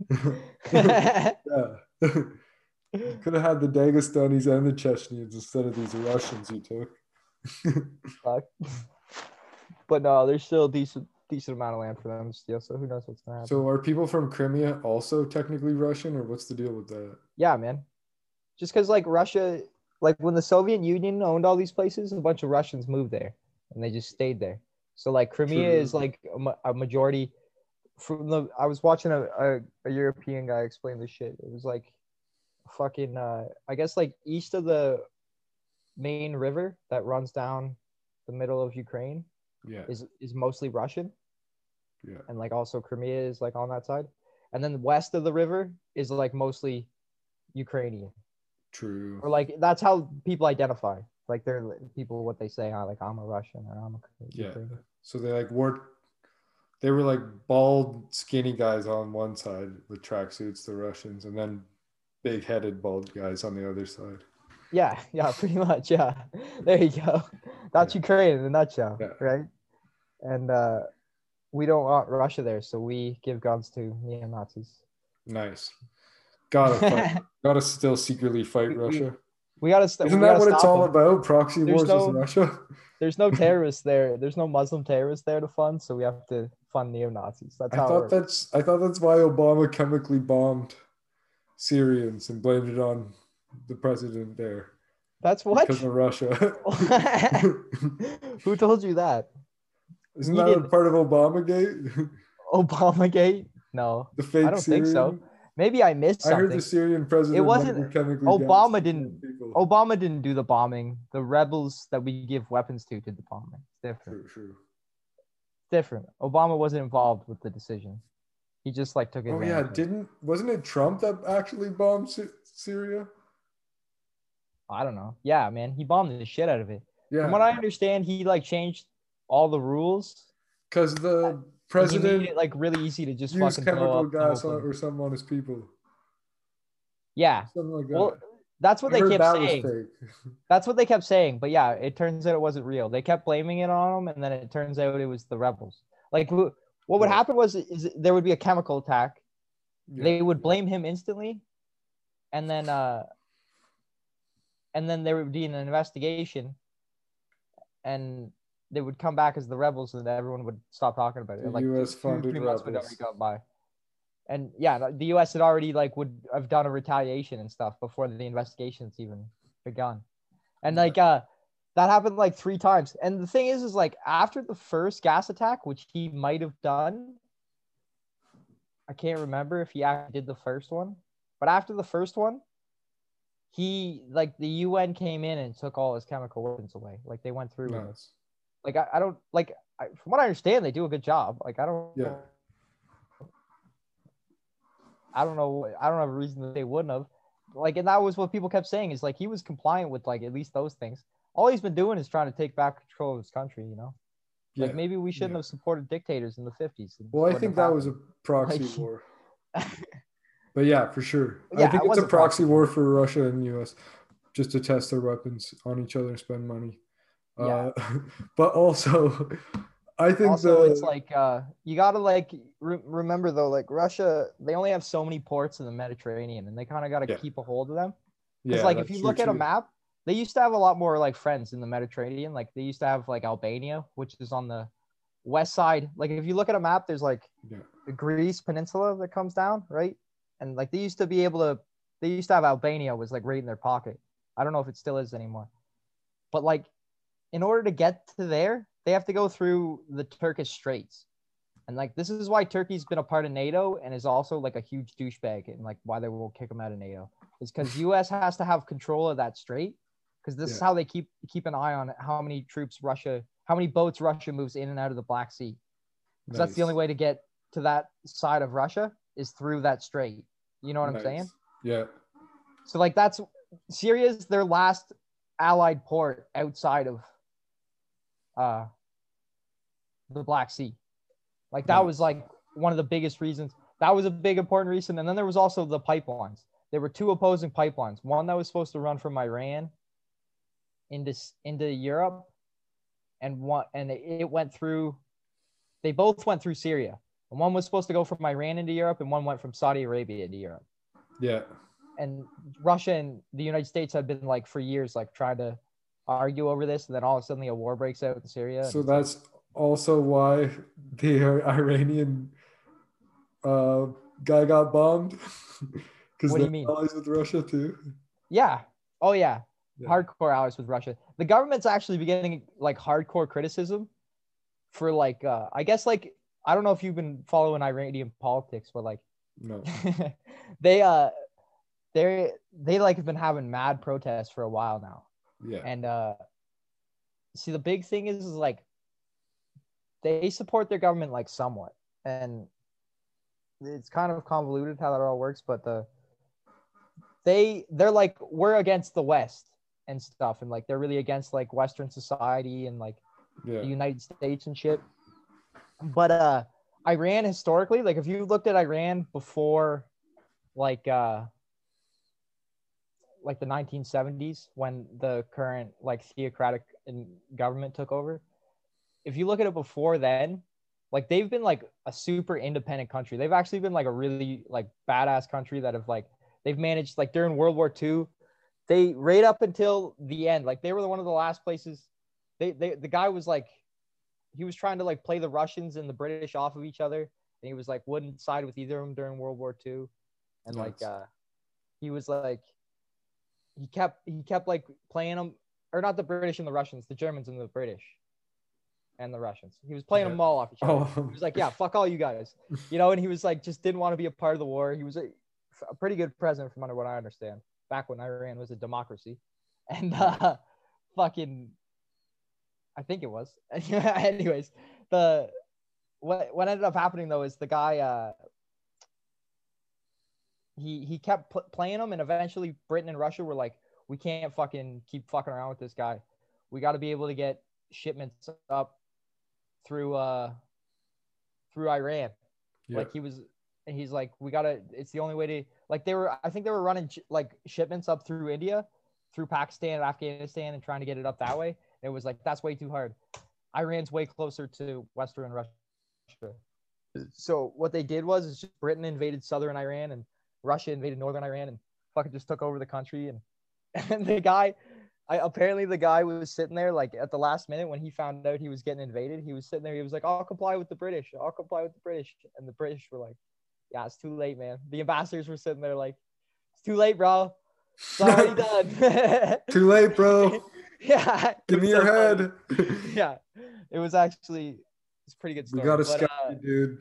S1: Yeah. You could have had the Dagestanis and the Chechens instead of these Russians you took.
S2: Fuck. But no, there's still a decent decent amount of land for them to steal, so who knows what's gonna happen.
S1: So are people from Crimea also technically Russian, or what's the deal with that?
S2: Yeah, man. Just because like Russia, like when the Soviet Union owned all these places, a bunch of Russians moved there and they just stayed there. So like Crimea True. is like a, a majority. From the I was watching a, a, a European guy explain this shit. It was like fucking uh I guess like east of the main river that runs down the middle of Ukraine.
S1: Yeah.
S2: Is is mostly Russian.
S1: Yeah.
S2: And like also Crimea is like on that side. And then west of the river is like mostly Ukrainian.
S1: True.
S2: Or like that's how people identify. Like they're people what they say, oh, like I'm a Russian or I'm a
S1: yeah.
S2: Ukrainian.
S1: So they like wore they were like bald, skinny guys on one side with tracksuits, the Russians, and then big headed bald guys on the other side.
S2: Yeah, yeah, pretty much. Yeah. There you go. That's yeah. Ukraine in a nutshell, yeah. right? And uh, we don't want Russia there, so we give guns to neo-Nazis.
S1: Nice. Gotta fight. Gotta still secretly fight
S2: we,
S1: Russia.
S2: We gotta. St-
S1: Isn't
S2: we
S1: that
S2: gotta
S1: what it's
S2: stop
S1: all
S2: them.
S1: about? Proxy
S2: There's
S1: wars
S2: no,
S1: with Russia?
S2: there's no terrorists there. There's no Muslim terrorists there to fund, so we have to fund neo-Nazis. That's
S1: I
S2: how it
S1: thought
S2: works.
S1: that's I thought that's why Obama chemically bombed Syrians and blamed it on the president there.
S2: That's what?
S1: Because of Russia.
S2: Who told you that?
S1: Isn't he that didn't. part of Obamagate?
S2: Obamagate? No.
S1: The fake
S2: I don't
S1: Syrian?
S2: think so. Maybe I missed something.
S1: I heard the Syrian president.
S2: It wasn't Obama didn't Obama didn't do the bombing. The rebels that we give weapons to did the bombing. It's different.
S1: True, true.
S2: Different. Obama wasn't involved with the decision. He just like took it.
S1: Oh yeah, didn't wasn't it Trump that actually bombed Sy- Syria?
S2: I don't know. Yeah, man, he bombed the shit out of it.
S1: Yeah.
S2: From what I understand, he like changed all the rules
S1: because the president
S2: made it like really easy to just
S1: use
S2: fucking
S1: chemical
S2: blow
S1: gas on, or something on his people.
S2: Yeah,
S1: something like that.
S2: Well, that's what
S1: I
S2: they kept
S1: that
S2: saying. That's what they kept saying. But yeah, it turns out it wasn't real. They kept blaming it on them, and then it turns out it was the rebels. Like what would
S1: yeah.
S2: happen was is there would be a chemical attack.
S1: Yeah.
S2: They would blame him instantly, and then uh, and then there would be an investigation, and they would come back as the rebels, and everyone would stop talking about it.
S1: The
S2: like
S1: U S funded
S2: three
S1: rebels.
S2: months would already gone by. And yeah, the U S had already like would have done a retaliation and stuff before the investigations even begun. And like uh that happened like three times. And the thing is, is like after the first gas attack, which he might have done, I can't remember if he actually did the first one, but after the first one, he like the U N came in and took all his chemical weapons away. Like they went through.
S1: Nice.
S2: Like I, I don't like I, from what I understand, they do a good job. Like I don't.
S1: Yeah.
S2: I don't know. I don't have a reason that they wouldn't have. Like, and that was what people kept saying is like he was compliant with like at least those things. All he's been doing is trying to take back control of his country, you know. Like yeah. maybe we shouldn't yeah. have supported dictators in the fifties.
S1: Well, I think that was a proxy like, war. But yeah, for sure. Yeah, I think it it's a proxy, proxy war for Russia and U S just to test their weapons on each other and spend money. Yeah. Uh, but also, I think
S2: also
S1: the,
S2: it's like uh, you gotta like re- remember though, like Russia, they only have so many ports in the Mediterranean, and they kind of got to yeah. keep a hold of them. Because yeah, like if you look at a map, they used to have a lot more like friends in the Mediterranean. Like they used to have like Albania, which is on the west side. Like if you look at a map, there's like
S1: yeah.
S2: the Greece peninsula that comes down, right? And like they used to be able to, they used to have Albania was like right in their pocket. I don't know if it still is anymore, but like in order to get to there, they have to go through the Turkish Straits. And like, this is why Turkey's been a part of NATO and is also like a huge douchebag and like why they will kick them out of NATO is because U S has to have control of that strait. Because this yeah. is how they keep, keep an eye on how many troops Russia, how many boats Russia moves in and out of the Black Sea. Because nice. That's the only way to get to that side of Russia is through that strait. You know what nice. I'm saying?
S1: Yeah.
S2: So like that's, Syria's their last allied port outside of uh, the Black Sea. Like that nice. Was like one of the biggest reasons. That was a big important reason. And then there was also the pipelines. There were two opposing pipelines. One that was supposed to run from Iran into, into Europe, and one and it went through, they both went through Syria. And one was supposed to go from Iran into Europe, and one went from Saudi Arabia into Europe.
S1: Yeah.
S2: And Russia and the United States have been like for years, like trying to argue over this. And then all of a sudden a war breaks out in Syria.
S1: So that's also why the Iranian uh, guy got bombed. Because they're allies with Russia too.
S2: Yeah. Oh yeah. yeah. Hardcore allies with Russia. The government's actually beginning like hardcore criticism for like, uh, I guess like, I don't know if you've been following Iranian politics, but like,
S1: no,
S2: they, uh, they they like have been having mad protests for a while now.
S1: Yeah.
S2: And uh, see, the big thing is, is like they support their government like somewhat, and it's kind of convoluted how that all works. But the they they're like we're against the West and stuff, and like they're really against like Western society and like
S1: yeah.
S2: the United States and shit. But uh, Iran historically, like if you looked at Iran before, like uh. like the nineteen seventies when the current like theocratic government took over. If you look at it before then, like they've been like a super independent country. They've actually been like a really like badass country that have like, they've managed like during World War Two, they right up until the end, like they were one of the last places. They, they the guy was like, he was trying to like play the Russians and the British off of each other, and he was like wouldn't side with either of them during World War Two, and nice. like uh, he was like, he kept he kept like playing them, or not the British and the Russians, the Germans and the British, and the Russians. He was playing yeah. them all off each other. Oh. He was like, yeah, fuck all you guys, you know, and he was like, just didn't want to be a part of the war. He was a, a pretty good president from under what I understand, back when Iran was a democracy, and uh, fucking. I think it was. Anyways, the what what ended up happening though is the guy uh he he kept p- playing him, and eventually Britain and Russia were like, we can't fucking keep fucking around with this guy. We got to be able to get shipments up through uh through Iran. Yeah. Like he was he's like, we got to it's the only way to like they were I think they were running like shipments up through India, through Pakistan and Afghanistan, and trying to get it up that way. It was like, that's way too hard. Iran's way closer to Western Russia. So what they did was is just Britain invaded southern Iran and Russia invaded northern Iran and fucking just took over the country. And, and the guy, I apparently the guy was sitting there like at the last minute when he found out he was getting invaded. He was sitting there. He was like, I'll comply with the British. I'll comply with the British. And the British were like, yeah, it's too late, man. The ambassadors were sitting there like, it's too late, bro. It's already done.
S1: Too late, bro.
S2: Yeah.
S1: Give me so your head.
S2: Yeah. It was actually it's a pretty good story.
S1: We got a
S2: but,
S1: Scotty,
S2: uh,
S1: dude.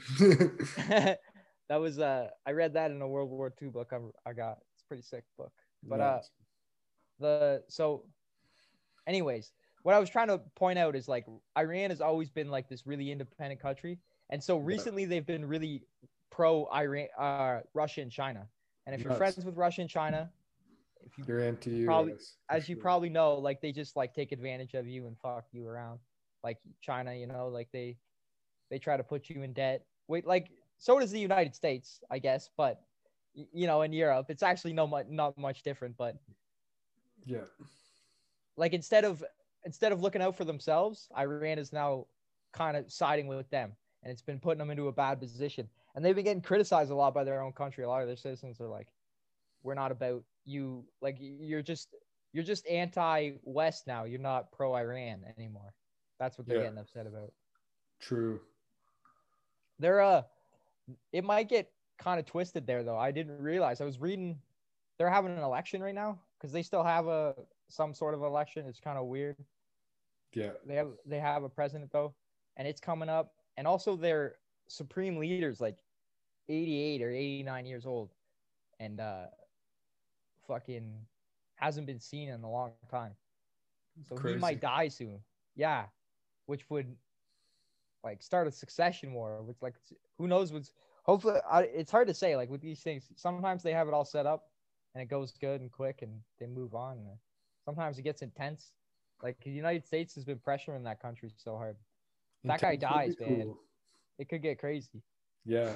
S2: that was uh I read that in a World War Two book I, I got. It's a pretty sick book. But nice. uh the so anyways, what I was trying to point out is like Iran has always been like this really independent country. And so recently yeah. they've been really pro Iran uh Russia and China. And if yes. you're friends with Russia and China, if you
S1: you're anti
S2: probably as you sure. probably know, like they just like take advantage of you and fuck you around. Like China, you know, like they they try to put you in debt. Wait, like so does the United States, I guess, but you know, in Europe, it's actually no much not much different. But
S1: yeah,
S2: like instead of instead of looking out for themselves, Iran is now kind of siding with them, and it's been putting them into a bad position. And they've been getting criticized a lot by their own country. A lot of their citizens are like, we're not about you, like you're just you're just anti-West now. You're not pro-Iran anymore. That's what they're yeah. getting upset about.
S1: True.
S2: They're uh it might get kind of twisted there though. I didn't realize. I was reading they're having an election right now because they still have a some sort of election. It's kind of weird.
S1: Yeah.
S2: They have they have a president though, and it's coming up. And also their supreme leaders like eighty-eight or eighty-nine years old, and uh fucking hasn't been seen in a long time. So Crazy. He might die soon. Yeah. Which would like start a succession war, which like who knows what's hopefully I, it's hard to say like with these things. Sometimes they have it all set up and it goes good and quick and they move on. And sometimes it gets intense. Like the United States has been pressuring that country so hard. If that guy dies, cool. man, it could get crazy.
S1: Yeah.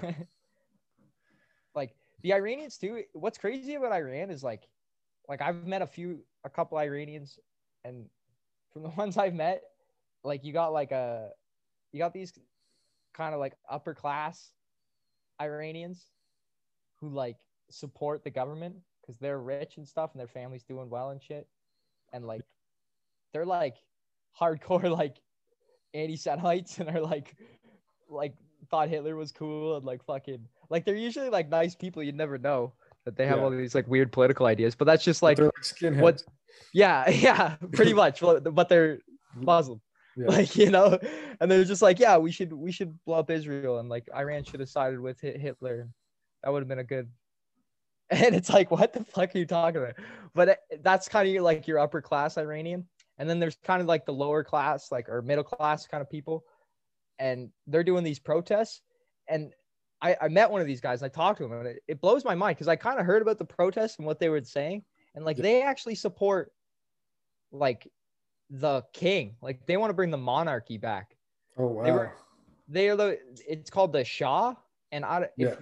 S2: Like the Iranians too. What's crazy about Iran is like, like I've met a few, a couple Iranians, and from the ones I've met, like you got like a, you got these kind of like upper class Iranians who like support the government because they're rich and stuff and their family's doing well and shit. And like, they're like hardcore, like anti-Semites and are like, like thought Hitler was cool and like fucking, like they're usually like nice people. You'd never know that they have yeah. all these like weird political ideas, but that's just like,
S1: like skinheads.
S2: What, yeah, yeah, pretty much. But they're Muslim. Yeah. Like, you know, and they're just like, yeah, we should we should blow up Israel, and like Iran should have sided with Hitler. That would have been a good. And it's like, what the fuck are you talking about? But that's kind of like your upper class Iranian, and then there's kind of like the lower class, like or middle class kind of people, and they're doing these protests. And I, I met one of these guys. And I talked to him, and it, it blows my mind because I kind of heard about the protests and what they were saying, and like yeah. they actually support, like. The king, like they want to bring the monarchy back.
S1: Oh wow!
S2: They were, they are the. It's called the Shah, and I, if
S1: yeah.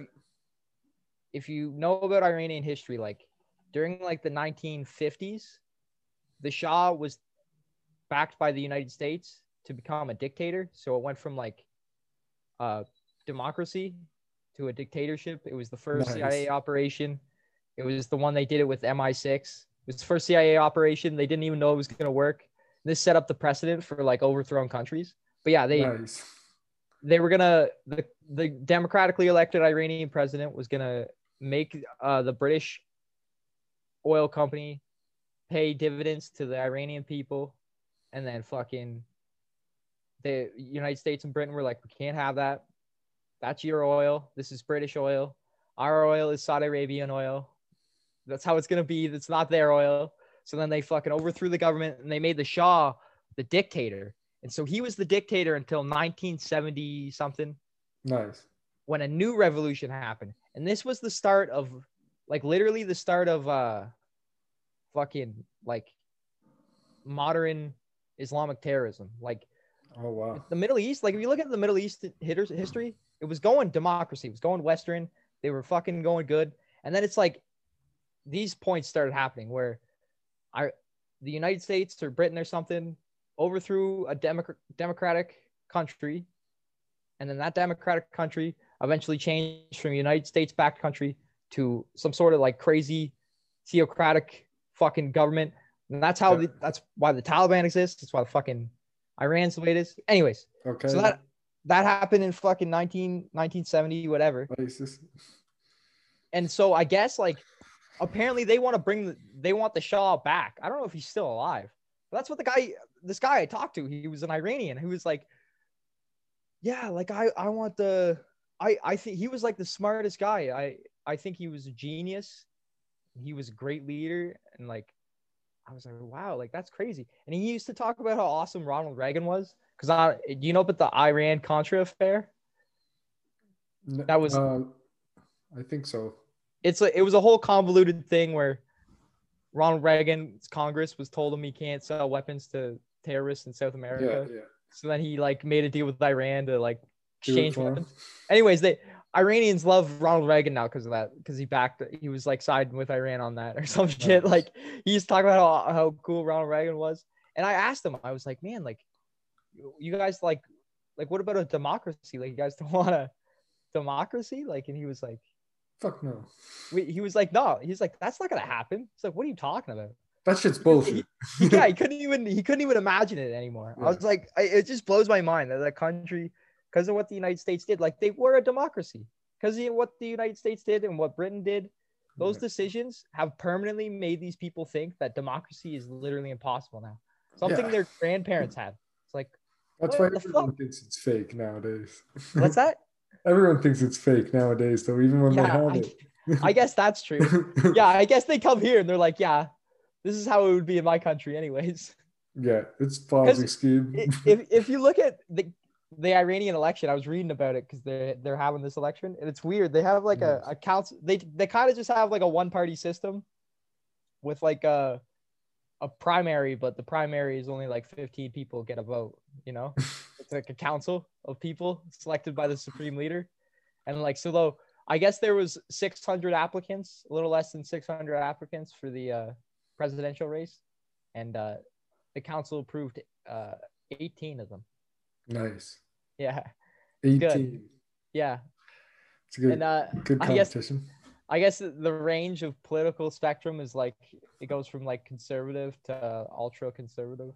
S2: if you know about Iranian history, like during like the nineteen fifties, the Shah was backed by the United States to become a dictator. So it went from like uh democracy to a dictatorship. It was the first nice. C I A operation. It was the one they did it with M I six. was the first C I A operation. They didn't even know it was going to work. This set up the precedent for like overthrown countries. But yeah, they
S1: nice.
S2: they were gonna the the democratically elected Iranian president was gonna make uh, the British oil company pay dividends to the Iranian people, and then fucking the United States and Britain were like, we can't have that. That's your oil. This is British oil. Our oil is Saudi Arabian oil. That's how it's going to be. That's not their oil. So then they fucking overthrew the government and they made the Shah the dictator. And so he was the dictator until nineteen seventy something.
S1: Nice.
S2: When a new revolution happened. And this was the start of, like, literally the start of uh, fucking, like, modern Islamic terrorism. Like,
S1: oh, wow.
S2: The Middle East, like, if you look at the Middle East hitters, history, it was going democracy. It was going Western. They were fucking going good. And then it's like these points started happening where I, the United States or Britain or something overthrew a democ- democratic country. And then that democratic country eventually changed from a United States backed country to some sort of like crazy theocratic fucking government. And that's how, yeah. the, that's why the Taliban exists. That's why the fucking Iran's the way it is. Anyways.
S1: Okay.
S2: So that, that happened in fucking nineteen, nineteen seventy, whatever.
S1: ISIS.
S2: And so I guess like, apparently they want to bring the, they want the Shah back. I don't know if he's still alive, but that's what the guy, this guy I talked to, he was an Iranian who was like, yeah, like I, I want the, I, I think he was like the smartest guy. I, I think he was a genius. He was a great leader. And like, I was like, wow, like that's crazy. And he used to talk about how awesome Ronald Reagan was. Cause I, do you know about the Iran Contra affair? That was,
S1: uh, I think so.
S2: It's a, it was a whole convoluted thing where Ronald Reagan's Congress was told him he can't sell weapons to terrorists in South America.
S1: Yeah, yeah.
S2: So then he like made a deal with Iran to like exchange weapons. Anyways, they Iranians love Ronald Reagan now because of that, because he backed, he was like siding with Iran on that or some nice. shit. Like he used to talk about how, how cool Ronald Reagan was. And I asked him, I was like, man, like you guys like, like what about a democracy? Like you guys don't want a democracy? Like, and he was like,
S1: fuck no.
S2: We, he was like, no. He's like, that's not gonna happen. It's like, what are you talking about?
S1: That shit's bullshit.
S2: he, he, yeah, he couldn't even he couldn't even imagine it anymore. Yeah. I was like, I, it just blows my mind that that country, because of what the United States did, like they were a democracy because of what the United States did and what Britain did. Those yeah. decisions have permanently made these people think that democracy is literally impossible now. Something yeah. their grandparents had. It's like,
S1: that's why everyone fuck? thinks it's fake nowadays.
S2: What's that?
S1: Everyone thinks it's fake nowadays, though, even when
S2: yeah,
S1: they have
S2: I,
S1: it.
S2: I guess that's true. Yeah, I guess they come here and they're like, yeah, this is how it would be in my country anyways.
S1: Yeah, it's Ponzi scheme.
S2: if, if you look at the the Iranian election, I was reading about it because they're, they're having this election. And it's weird. They have like yes. a, a council. They, they kind of just have like a one-party system with like a, a primary, but the primary is only like fifteen people get a vote, you know? It's like a council of people selected by the supreme leader. And like, so though, I guess there was six hundred applicants, a little less than six hundred applicants for the uh, presidential race. And uh, the council approved uh, eighteen of them.
S1: Nice.
S2: Yeah.
S1: eighteen.
S2: Good. Yeah.
S1: It's a good,
S2: and, uh,
S1: good competition.
S2: I guess, I guess the range of political spectrum is like, it goes from like conservative to uh, ultra conservative.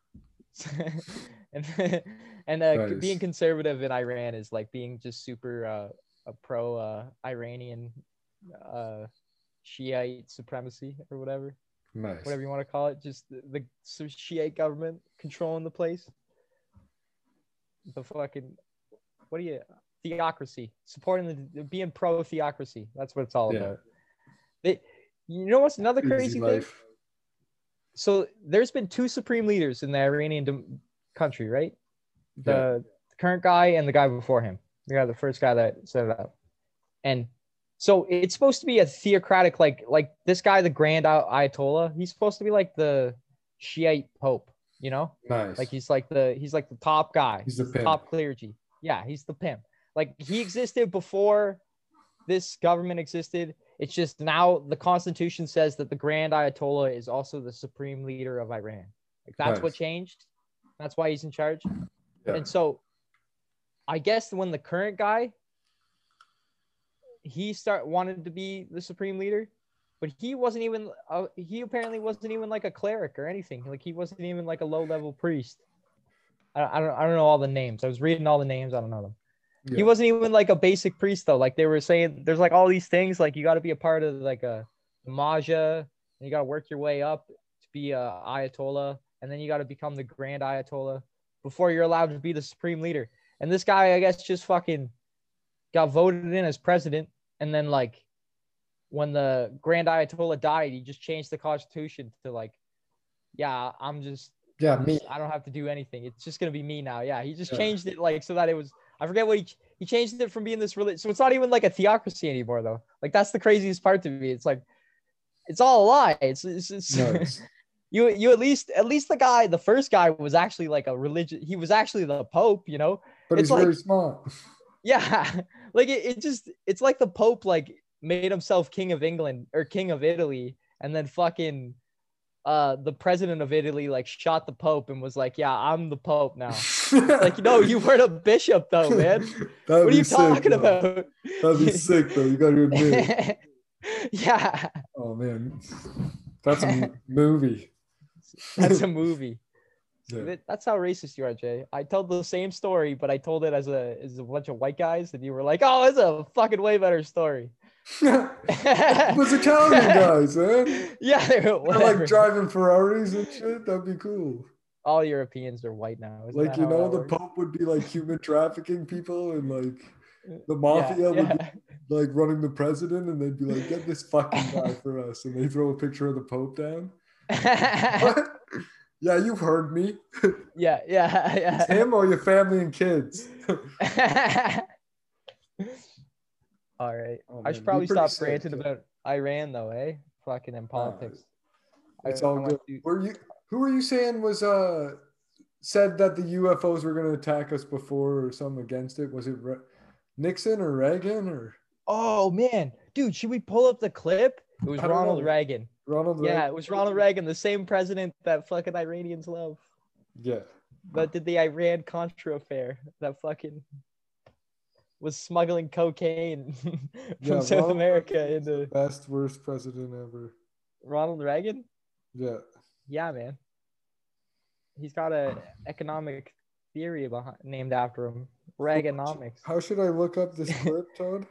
S2: and and uh, nice. Being conservative in Iran is like being just super uh, a pro uh, Iranian uh, Shiite supremacy or whatever.
S1: Nice.
S2: Whatever you want to call it. Just the, the Shiite government controlling the place. The fucking, what do you, theocracy, supporting the, being pro theocracy. That's what it's all yeah. about. They, you know what's another Easy crazy life. thing? So there's been two supreme leaders in the Iranian de- country, right? The, yeah. the current guy and the guy before him. The guy, the first guy that set it up. And so it's supposed to be a theocratic, like, like this guy, the Grand Ayatollah, he's supposed to be like the Shiite Pope. You know,
S1: nice.
S2: Like he's like the he's like the top guy.
S1: He's the pimp.
S2: Top clergy. Yeah, he's the pimp. Like he existed before this government existed. It's just now the Constitution says that the Grand Ayatollah is also the supreme leader of Iran. Like that's nice. What changed. That's why he's in charge. Yeah. And so, I guess when the current guy, he start wanted to be the supreme leader, but he wasn't even. Uh, he apparently wasn't even like a cleric or anything. Like he wasn't even like a low level priest. I, I don't. I don't know all the names. I was reading all the names. I don't know them. Yeah. He wasn't even like a basic priest though. Like they were saying, there's like all these things. Like you got to be a part of like a Maja, and you got to work your way up to be a Ayatollah, and then you got to become the Grand Ayatollah before you're allowed to be the supreme leader. And this guy, I guess, just fucking got voted in as president, and then like when the Grand Ayatollah died, he just changed the constitution to like, yeah, I'm just
S1: yeah
S2: I'm
S1: me.
S2: Just, I don't have to do anything. It's just gonna be me now. Yeah, he just
S1: yeah.
S2: changed it like so that it was. I forget what he he changed it from being this religion. So it's not even like a theocracy anymore, though. Like that's the craziest part to me. It's like it's all a lie. It's, it's, it's
S1: nice.
S2: you you at least at least the guy, the first guy was actually like a religion. He was actually the Pope, you know.
S1: But
S2: it's
S1: he's
S2: like,
S1: very smart.
S2: Yeah, like it, it just it's like the Pope like made himself king of England or king of Italy, and then fucking uh the president of Italy like shot the Pope and was like, yeah, I'm the Pope now. Like, no, you weren't a bishop though, man. What are you sick, talking though. about?
S1: That'd be sick though. You got to admit.
S2: Yeah.
S1: Oh man, that's a movie.
S2: That's a movie.
S1: Yeah.
S2: That's how racist you are, Jay. I told the same story, but I told it as a as a bunch of white guys, and you were like, "Oh, it's a fucking way better story."
S1: It was Italian guys, man.
S2: Yeah, they're
S1: like driving Ferraris and shit. That'd be cool.
S2: All Europeans are white now. Isn't
S1: like you know, the
S2: works?
S1: Pope would be like human trafficking people, and like the mafia
S2: yeah,
S1: would
S2: yeah.
S1: be like running the president, and they'd be like, "Get this fucking guy for us," and they throw a picture of the Pope down. Yeah, you've heard me.
S2: Yeah, yeah, yeah.
S1: It's him or your family and kids.
S2: All right.
S1: Oh,
S2: I should probably stop ranting
S1: yeah.
S2: about Iran though, eh? Fucking in politics.
S1: Uh, it's I, all I good. To... Were you who were you saying was uh said that the U F Os were gonna attack us before or something against it? Was it Re- Nixon or Reagan or
S2: Oh man, dude, should we pull up the clip? It was Ronald know. Reagan.
S1: Ronald
S2: Yeah,
S1: Reagan.
S2: it was Ronald Reagan, the same president that fucking Iranians love.
S1: Yeah.
S2: That did the Iran Contra affair. That fucking was smuggling cocaine from
S1: yeah,
S2: South
S1: Ronald
S2: America into
S1: best worst president ever.
S2: Ronald Reagan?
S1: Yeah.
S2: Yeah, man. He's got a economic theory behind, named after him. Reaganomics.
S1: How should I look up this clip, Todd?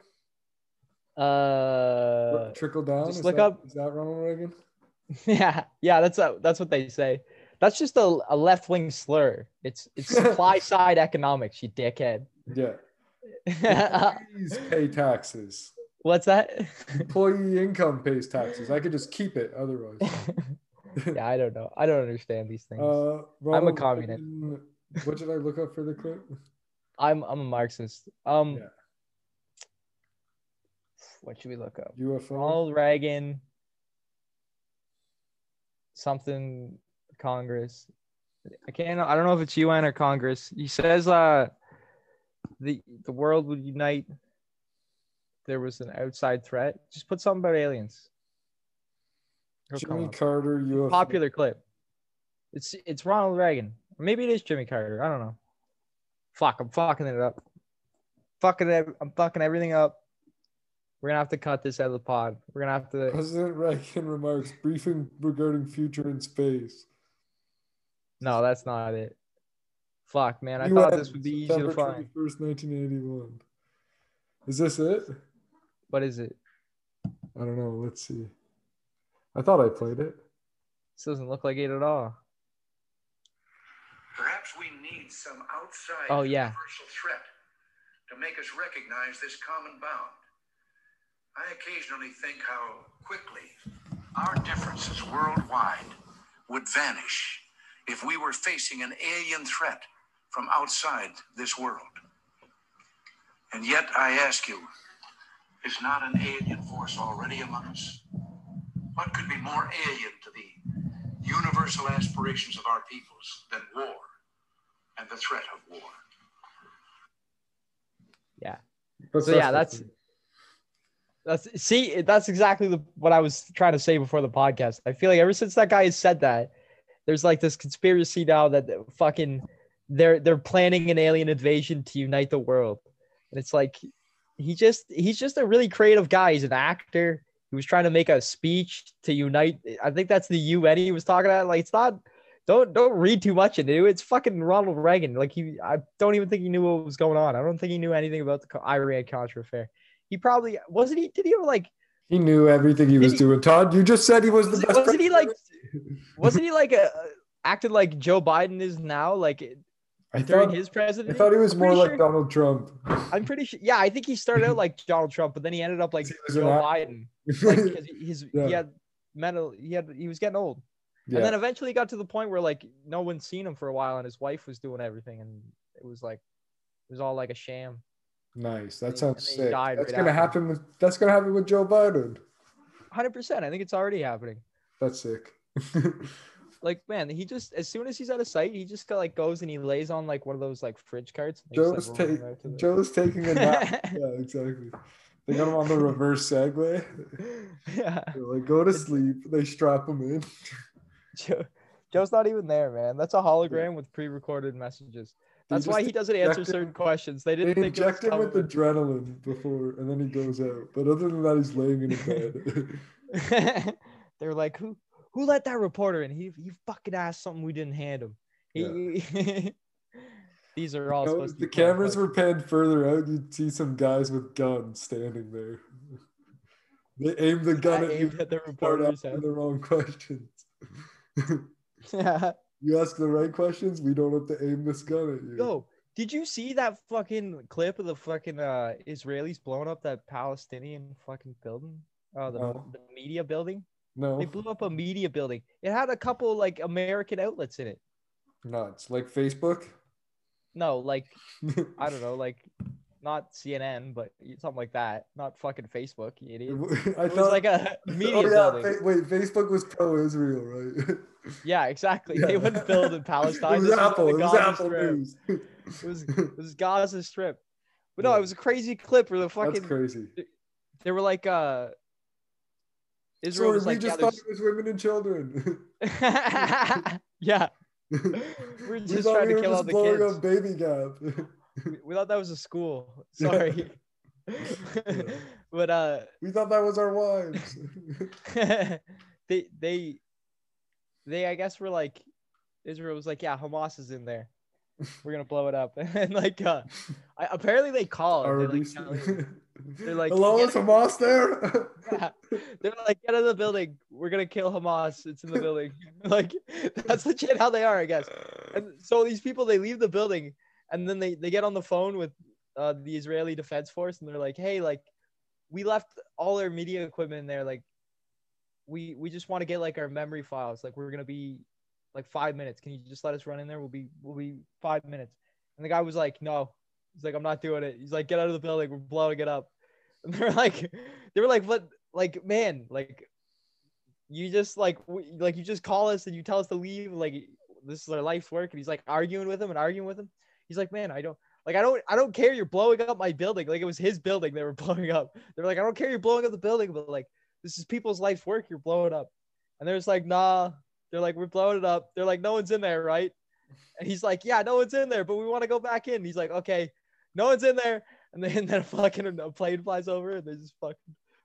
S2: Uh,
S1: trickle down.
S2: Just
S1: is
S2: look
S1: that,
S2: up.
S1: Is that Ronald Reagan?
S2: Yeah, yeah. That's a, that's what they say. That's just a, a left wing slur. It's it's supply side economics, you dickhead.
S1: Yeah. Employees pay taxes.
S2: What's that?
S1: Employee income pays taxes. I could just keep it otherwise.
S2: Yeah, I don't know. I don't understand these things.
S1: Uh,
S2: I'm a communist.
S1: Reagan, what did I look up for the clip?
S2: I'm I'm a Marxist. Um.
S1: Yeah.
S2: What should we look up?
S1: U F O.
S2: Ronald Reagan. Something Congress. I can't. I don't know if it's U N or Congress. He says, "Uh, the the world would unite. There was an outside threat." Just put something about aliens. It'll
S1: Jimmy Carter, U F O.
S2: Popular clip. It's it's Ronald Reagan. Or maybe it is Jimmy Carter. I don't know. Fuck, I'm fucking it up. Fucking it. I'm fucking everything up. We're gonna have to cut this out of the pod. We're gonna have to.
S1: President Reagan remarks briefing regarding future in space.
S2: No, that's not it. Fuck, man. I U N, thought this would be easy to find.
S1: twenty-first, nineteen eighty-one. Is this it?
S2: What is it?
S1: I don't know. Let's see. I thought I played it.
S2: This doesn't look like it at all.
S3: Perhaps we need some outside
S2: oh, yeah.
S3: universal threat to make us recognize this common bound. I occasionally think how quickly our differences worldwide would vanish if we were facing an alien threat from outside this world. And yet I ask you, is not an alien force already among us? What could be more alien to the universal aspirations of our peoples than war and the threat of war?
S2: Yeah. So yeah, that's that's see, that's exactly the, what I was trying to say before the podcast. I feel like ever since that guy has said that, there's like this conspiracy now that fucking they're they're planning an alien invasion to unite the world. And it's like he just he's just a really creative guy. He's an actor. He he was trying to make a speech to unite. I think that's the U N he was talking about. Like, it's not. Don't don't read too much into it. It's fucking Ronald Reagan. Like he, I don't even think he knew what was going on. I don't think he knew anything about the Iran Contra affair. He probably wasn't. He did he ever like?
S1: He knew everything he was he, doing. Todd, you just said he was the
S2: was,
S1: best.
S2: Wasn't he like? Wasn't he like a, acted like Joe Biden is now? Like
S1: I
S2: during
S1: thought,
S2: his presidency,
S1: I thought he was
S2: I'm
S1: more like
S2: sure,
S1: Donald Trump.
S2: I'm pretty sure. Yeah, I think he started out like Donald Trump, but then he ended up like Joe Biden. Like because his yeah. he had mental. He had he was getting old. Yeah. And then eventually got to the point where like no one's seen him for a while, and his wife was doing everything, and it was like it was all like a sham.
S1: Nice. That
S2: and
S1: sounds
S2: he,
S1: sick.
S2: That's
S1: right
S2: gonna
S1: after. happen with that's gonna happen with Joe Biden.
S2: one hundred percent. I think it's already happening.
S1: That's sick.
S2: Like man, he just as soon as he's out of sight, he just like goes and he lays on like one of those like fridge carts.
S1: Joe's,
S2: like,
S1: take, the... Joe's taking a nap. Yeah, exactly. They got him on the reverse Segway.
S2: Yeah.
S1: They're like, go to sleep. They strap him in.
S2: Joe, Joe's not even there, man. That's a hologram with pre-recorded messages. That's why he doesn't answer certain him. questions. They didn't
S1: they
S2: think
S1: inject him with adrenaline before, and then he goes out. But other than that, he's laying in a
S2: bed. They're like, who who let that reporter in? He he fucking asked something we didn't hand him. He, yeah. These are all you know, supposed to
S1: be the cameras questions. Were panned further out. You'd see some guys with guns standing there. They aim the gun at you
S2: at the reporters
S1: asking the wrong questions.
S2: Yeah.
S1: You ask the right questions, we don't have to aim this gun at you.
S2: Yo, did you see that fucking clip of the fucking uh, Israelis blowing up that Palestinian fucking building? Uh, the,
S1: no.
S2: the media building?
S1: No.
S2: They blew up a media building. It had a couple like American outlets in it.
S1: Nuts. Like Facebook?
S2: No, like, I don't know, like, not C N N, but something like that. Not fucking Facebook, you idiot. I it thought, was like a media oh, yeah, building.
S1: Fa- wait, Facebook was pro-Israel, right?
S2: Yeah, exactly. Yeah. They wouldn't build in Palestine.
S1: It was
S2: this
S1: Apple.
S2: Was
S1: it was Apple
S2: Strip.
S1: News.
S2: It was, it was Gaza Strip. But no, yeah. It was a crazy clip where the fucking...
S1: That's crazy.
S2: They were like, uh... Israel
S1: Sorry,
S2: was like,
S1: we just
S2: yeah,
S1: thought it was women and children.
S2: Yeah. We're just
S1: we
S2: trying
S1: we
S2: to kill all the kids.
S1: Up Baby Gap.
S2: we, we thought that was a school. Sorry.
S1: Yeah.
S2: But uh
S1: we thought that was our wives.
S2: they they they I guess were like Israel was like, yeah, Hamas is in there. We're gonna blow it up. And like uh I, apparently they called. They're like, they're like,
S1: hello, is Hamas there?
S2: Yeah. They're like, get out of the building. We're gonna kill Hamas. It's in the building. Like that's legit how they are, I guess. And so these people, they leave the building and then they, they get on the phone with uh, the Israeli Defense Force and they're like, hey, like we left all our media equipment in there. Like we we just want to get like our memory files. Like we're gonna be like five minutes. Can you just let us run in there? We'll be we'll be five minutes. And the guy was like, no. He's like, I'm not doing it. He's like, get out of the building. We're blowing it up. And they're like, they were like, what? Like, man, like, you just like, w- like you just call us and you tell us to leave. Like, this is our life's work. And he's like arguing with him and arguing with him. He's like, man, I don't like, I don't, I don't care. You're blowing up my building. Like it was his building they were blowing up. They're like, I don't care. You're blowing up the building, but like, this is people's life's work. You're blowing up. And they're just like, nah. They're like, we're blowing it up. They're like, no one's in there, right? And he's like, yeah, no one's in there, but we want to go back in. He's like, okay. No one's in there, and then, and then a fucking a plane flies over, and they're just fucking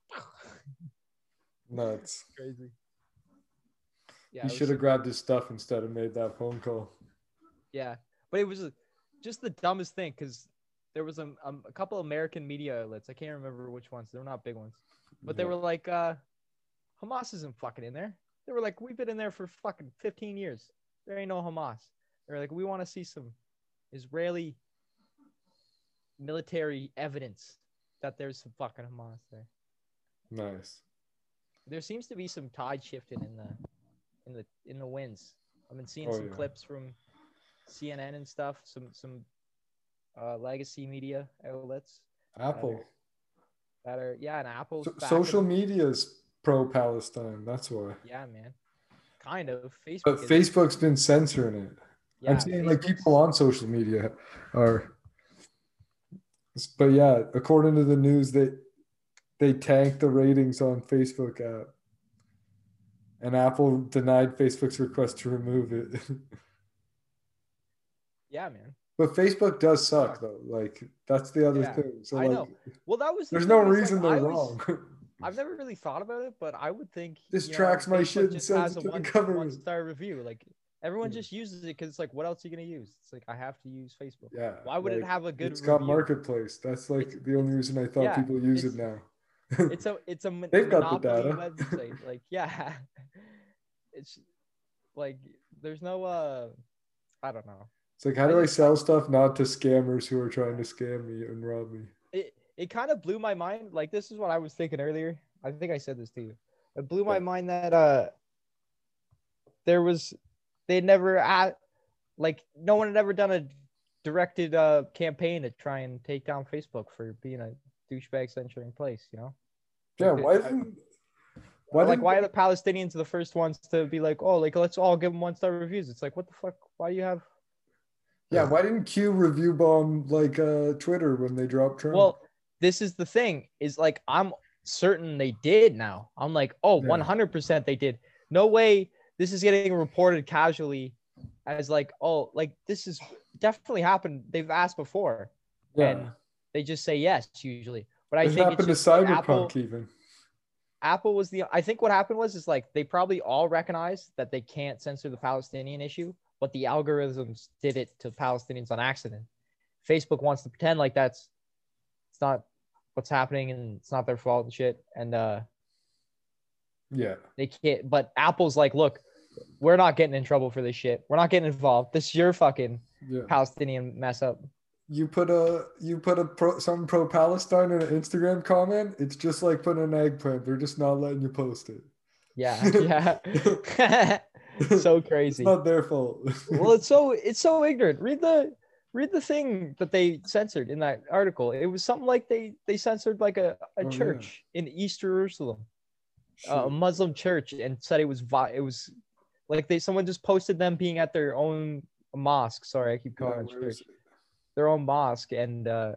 S1: nuts.
S2: Crazy.
S1: Yeah, he should have grabbed his stuff instead of made that phone call.
S2: Yeah, but it was just the dumbest thing because there was a, um, a couple American media outlets. I can't remember which ones. They were not big ones, but they yeah. were like, uh, Hamas isn't fucking in there. They were like, we've been in there for fucking fifteen years. There ain't no Hamas. They were like, we want to see some Israeli military evidence that there's some fucking Hamas there.
S1: Nice.
S2: There seems to be some tide shifting in the in the in the winds. I've been seeing
S1: oh,
S2: some
S1: yeah.
S2: clips from C N N and stuff, some some uh, legacy media outlets.
S1: Apple.
S2: That are, that are yeah, and Apple.
S1: So, social media is pro-Palestine. That's why.
S2: Yeah, man. Kind of. Facebook.
S1: But Facebook's been censoring it.
S2: Yeah,
S1: I'm seeing like people on social media are. But yeah, according to the news, they they tanked the ratings on Facebook app, and Apple denied Facebook's request to remove it.
S2: Yeah, man.
S1: But Facebook does suck, though. Like that's the other
S2: yeah,
S1: thing. So
S2: I
S1: like,
S2: know. Well, that was. The
S1: there's no
S2: thing,
S1: reason
S2: like,
S1: they're
S2: I
S1: wrong.
S2: Was, I've never really thought about it, but I would think
S1: this
S2: you know,
S1: tracks my
S2: Facebook
S1: shit and
S2: just
S1: sends
S2: has
S1: it
S2: a
S1: to the
S2: one,
S1: government.
S2: one star review. Like everyone
S1: Yeah.
S2: just uses it because it's like, what else are you gonna use? It's like I have to use Facebook.
S1: Yeah.
S2: Why would
S1: like,
S2: it have a good?
S1: It's got
S2: review?
S1: marketplace. That's like
S2: It's,
S1: the only
S2: it's,
S1: reason I thought
S2: yeah,
S1: people use
S2: it's,
S1: it now.
S2: it's a it's a mon-
S1: They've got the
S2: monopoly
S1: data.
S2: website. Like yeah, it's like there's no uh, I don't know.
S1: It's like, how do
S2: I
S1: I,
S2: just-
S1: sell stuff not to scammers who are trying to scam me and rob me?
S2: It it kind of blew my mind. Like this is what I was thinking earlier. I think I said this to you. It blew my
S1: Yeah.
S2: mind that uh, there was they never at like no one had ever done a directed uh campaign to try and take down Facebook for being a douchebag censoring place. You know.
S1: Yeah,
S2: Like,
S1: why
S2: I-
S1: didn't why
S2: Or like
S1: didn't
S2: why are the Palestinians the first ones to be like, oh, like let's all give them one star reviews? It's like, what the fuck? Why do you have?
S1: yeah, why didn't Q review bomb like uh Twitter when they dropped Trump?
S2: Well, this is the thing. Is like I'm certain they did now. I'm like, oh,
S1: Yeah.
S2: one hundred percent they did. No way this is getting reported casually as like, oh, like this is definitely happened. They've asked before.
S1: yeah.
S2: And they just say yes usually. But I
S1: It
S2: think it's
S1: happened to
S2: just like
S1: Cyberpunk
S2: Apple,
S1: even.
S2: Apple was the I think what happened was is like they probably all recognized that they can't censor the Palestinian issue, but the algorithms did it to Palestinians on accident. Facebook wants to pretend like that's it's not what's happening and it's not their fault and shit. And uh
S1: Yeah.
S2: they can't but Apple's like, look, we're not getting in trouble for this shit. We're not getting involved. This is your fucking
S1: Yeah.
S2: Palestinian mess up.
S1: You put a you put a pro some pro Palestine in an Instagram comment, it's just like putting an eggplant. They're just not letting you post it.
S2: Yeah, yeah. So crazy.
S1: It's not their fault.
S2: Well, it's so it's so ignorant. Read the read the thing that they censored in that article. It was something like they they censored like a, a
S1: Oh,
S2: church in East Jerusalem,
S1: Shit.
S2: a Muslim church, and said it was vi- it was like they someone just posted them being at their own mosque. Sorry, I keep
S1: Yeah,
S2: calling it
S1: where is
S2: church.
S1: it?
S2: Their own mosque and uh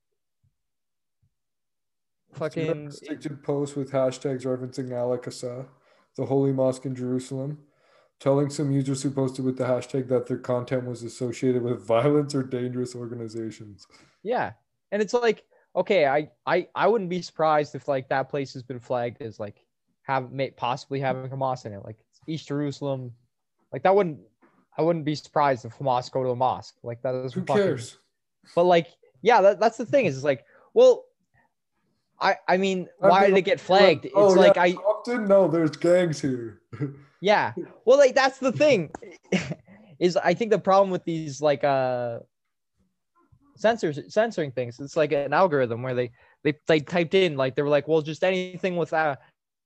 S2: fucking
S1: Restricted post with hashtags referencing Al Aqsa, the holy mosque in Jerusalem, telling some users who posted with the hashtag that their content was associated with violence or dangerous organizations.
S2: yeah. And it's like, okay, I I I wouldn't be surprised if like that place has been flagged as like have may, possibly having Hamas in it, like East Jerusalem, like that wouldn't I wouldn't be surprised if Hamas go to a mosque. Like that doesn't
S1: Who
S2: fucking-
S1: cares?
S2: But like, yeah, that, that's the thing is it's like, well, I I mean,
S1: I'd
S2: why
S1: be
S2: did it
S1: like-
S2: get flagged?
S1: Oh,
S2: It's
S1: yeah,
S2: like I
S1: Compton? No, there's gangs here.
S2: yeah. Well, like that's the thing is I think the problem with these like uh censors censoring things, it's like an algorithm where they they they typed in like they were like, well, just anything with uh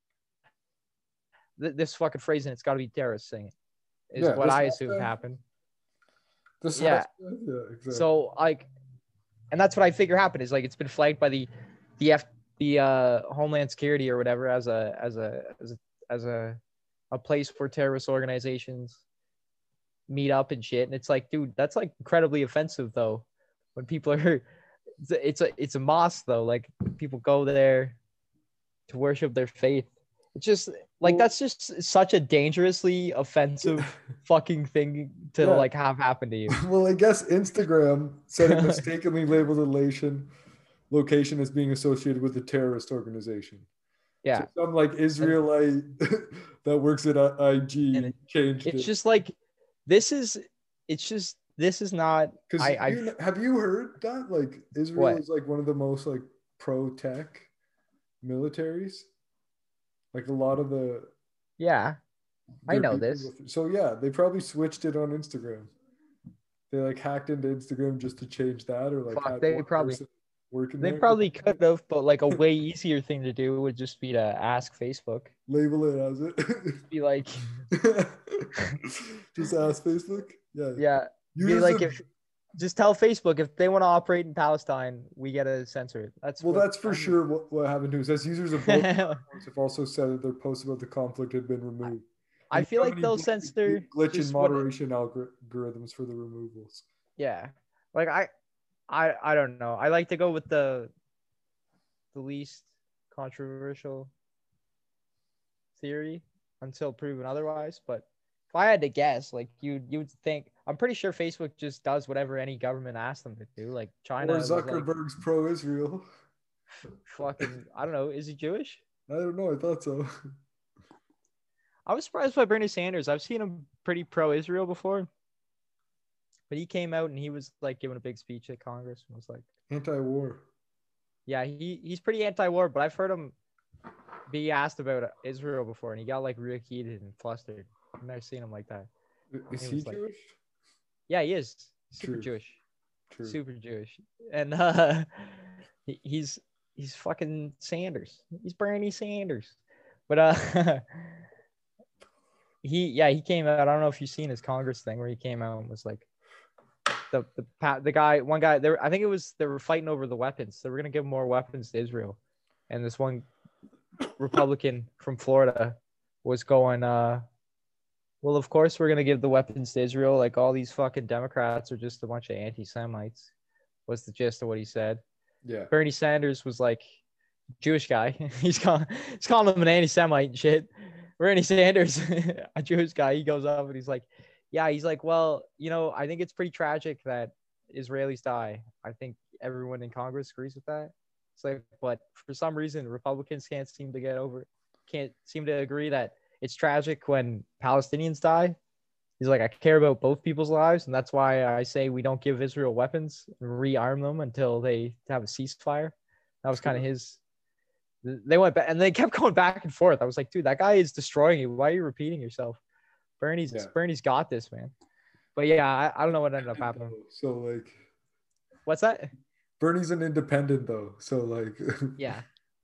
S2: th- this fucking phrase and it's got to be terrorist saying it is
S1: Yeah,
S2: what
S1: this
S2: I
S1: has
S2: assume
S1: to-
S2: happened.
S1: This
S2: Yeah.
S1: has- yeah, exactly.
S2: So like, and that's what I figure happened is like it's been flagged by the the F the uh Homeland Security or whatever as a as a as a as a a place where terrorist organizations meet up and shit. And it's like, dude, that's like incredibly offensive though. When people are it's a it's a, it's a mosque though. Like people go there to worship their faith. It's just like
S1: Well-
S2: that's just such a dangerously offensive fucking thing to
S1: Yeah.
S2: like have happen to you.
S1: Well, I guess Instagram said it mistakenly labeled a location location as being associated with a terrorist organization.
S2: Yeah.
S1: So some like Israelite that works at I G
S2: And it-
S1: changed
S2: It's
S1: it.
S2: just like this is it's just this is not
S1: Because
S2: I, I
S1: you, have you heard that like Israel
S2: What?
S1: is like one of the most like pro tech militaries? Like a lot of the
S2: yeah. I
S1: their
S2: know
S1: people
S2: this.
S1: go- So yeah, they probably switched it on Instagram. They like hacked into Instagram just to change that, or like
S2: Fuck,
S1: had
S2: they
S1: one
S2: probably-
S1: person working
S2: They
S1: there.
S2: probably could have, but like a way easier thing to do would just be to ask Facebook.
S1: Label it as it.
S2: Be like,
S1: Just ask Facebook. Yeah.
S2: yeah, be
S1: Use
S2: like
S1: a-
S2: if just tell Facebook if they want to operate in Palestine, we gotta censor it. That's
S1: well,
S2: what-
S1: that's for sure what, what happened to us. As users of both platforms have also said that their posts about the conflict had been removed.
S2: I
S1: And
S2: feel like
S1: company
S2: they'll
S1: gl-
S2: censor
S1: glitch in
S2: just what-
S1: moderation algorithms for the removals.
S2: Yeah, like I, I, I don't know. I like to go with the, the least controversial theory until proven otherwise. But if I had to guess, like you, you would think I'm pretty sure Facebook just does whatever any government asks them to do. Like China,
S1: Or
S2: was like,
S1: Zuckerberg's pro-Israel.
S2: fucking, I don't know. Is he Jewish?
S1: I don't know. I thought so.
S2: I was surprised by Bernie Sanders. I've seen him pretty pro-Israel before, but he came out and he was like giving a big speech at Congress and was like
S1: anti-war.
S2: Yeah, he he's pretty anti-war, but I've heard him be asked about Israel before, and he got like real heated and flustered. I've never seen him like that.
S1: Is
S2: he
S1: he
S2: like,
S1: Jewish?
S2: Yeah, he is. Super
S1: True.
S2: Jewish.
S1: True.
S2: Super Jewish. And uh, he, he's he's fucking Sanders. He's Bernie Sanders. But uh, he yeah he came out. I don't know if you've seen his Congress thing where he came out and was like, the the the guy one guy there. I think it was they were fighting over the weapons. They were gonna give more weapons to Israel, and this one Republican from Florida was going, uh, well, of course we're gonna give the weapons to Israel. Like all these fucking Democrats are just a bunch of anti-Semites. Was the gist of what he said.
S1: Yeah.
S2: Bernie Sanders was like, Jewish guy. he's calling he's calling him an anti-Semite and shit. Bernie Sanders, a Jewish guy, he goes up and he's like, yeah, he's like, well, you know, I think it's pretty tragic that Israelis die. I think everyone in Congress agrees with that. It's like, but for some reason, Republicans can't seem to get over, can't seem to agree that it's tragic when Palestinians die. He's like, I care about both people's lives, and that's why I say we don't give Israel weapons and rearm them until they have a ceasefire. That was kind of his. They went back and they kept going back and forth. I was like, dude, that guy is destroying you. Why are you repeating yourself? Bernie's yeah. Bernie's got this, man. But yeah, I, I don't know what ended up happening.
S1: So like,
S2: what's that?
S1: Bernie's an independent though, so like,
S2: yeah.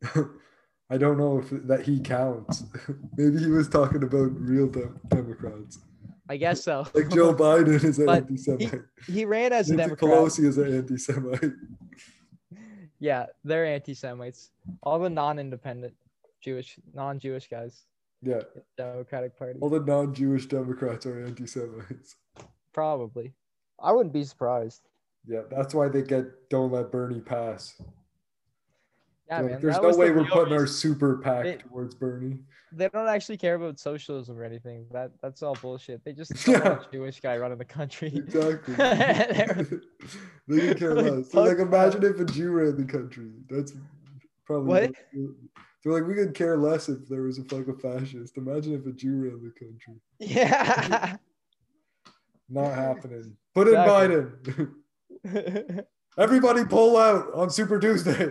S1: I don't know if that he counts. Maybe he was talking about real de- Democrats.
S2: I guess so.
S1: Like Joe Biden is an anti-Semite.
S2: He, he ran as
S1: Nancy
S2: a Democrat.
S1: Pelosi is an anti-Semite.
S2: Yeah, they're anti-Semites. All the non-independent Jewish, non-Jewish guys.
S1: Yeah.
S2: Democratic Party.
S1: All the non-Jewish Democrats are anti-Semites.
S2: Probably. I wouldn't be surprised.
S1: Yeah, that's why they get don't let Bernie pass.
S2: Yeah,
S1: so
S2: man.
S1: There's no way
S2: the
S1: we're putting
S2: reason.
S1: our super PAC
S2: they,
S1: towards Bernie.
S2: They don't actually care about socialism or anything. That that's all bullshit. They just don't
S1: yeah.
S2: want a Jewish guy running the country.
S1: Exactly. They can care less. So like, imagine if a Jew ran the country. That's probably
S2: what.
S1: They're like, we could care less if there was a fucking fascist. Imagine if a Jew ran the country.
S2: Yeah.
S1: Not happening. Put in exactly. Biden. Everybody pull out on Super Tuesday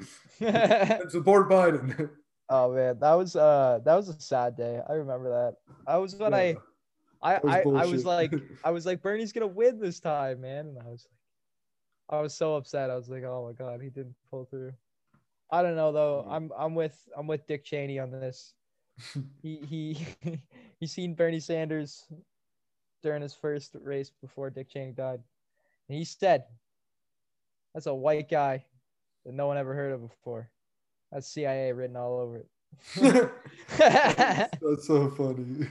S1: and support Biden.
S2: Oh man, that was uh that was a sad day. I remember that. I was when yeah, I I was I, I was like I was like Bernie's gonna win this time, man. And I was like I was so upset. I was like, oh my god, he didn't pull through. I don't know though. I'm I'm with I'm with Dick Cheney on this. he he he seen Bernie Sanders during his first race before Dick Cheney died. And he said, that's a white guy that no one ever heard of before. That's C I A written all over it.
S1: That's so funny.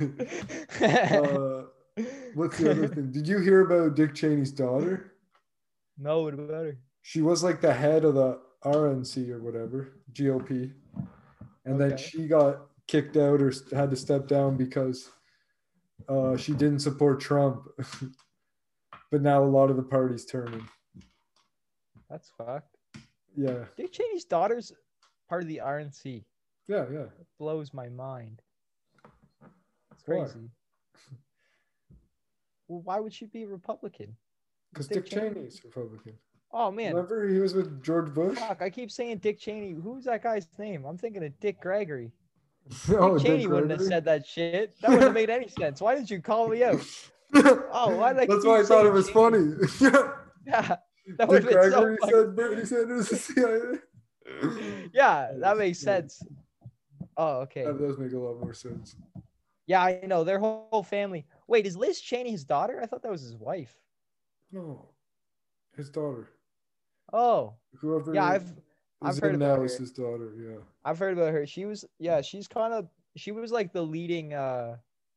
S1: Uh, what's the other thing? Did you hear about Dick Cheney's daughter?
S2: No, what about her?
S1: She was like the head of the R N C or whatever, G O P. And okay. then she got kicked out or had to step down because uh, she didn't support Trump. But now a lot of the party's turning.
S2: That's fucked.
S1: Yeah.
S2: Dick Cheney's daughter's part of the R N C.
S1: Yeah, yeah.
S2: It blows my mind. It's crazy. Why? Well, why would she be a Republican?
S1: Because Dick, Dick Cheney is Republican.
S2: Oh, man.
S1: Remember he was with George Bush?
S2: Fuck, I keep saying Dick Cheney. Who's that guy's name? I'm thinking of Dick Gregory.
S1: Oh,
S2: Dick Cheney
S1: Dick
S2: wouldn't
S1: Gregory?
S2: have said that shit. That wouldn't have made any sense. Why did you call me out? Oh, why did I
S1: That's why I thought it was
S2: Cheney?
S1: funny. Yeah.
S2: Yeah. That
S1: Dick Gregory
S2: so
S1: said Bernie Sanders is C I A.
S2: Yeah, that makes sense. Oh, okay.
S1: That does make a lot more sense.
S2: Yeah, I know. Their whole family. Wait, is Liz Cheney his daughter? I thought that was his wife.
S1: No, his daughter.
S2: Oh.
S1: Whoever.
S2: Yeah, I've I've heard about
S1: now
S2: her.
S1: is his daughter. Yeah.
S2: I've heard about her. She was yeah. She's kind of she was like the leading uh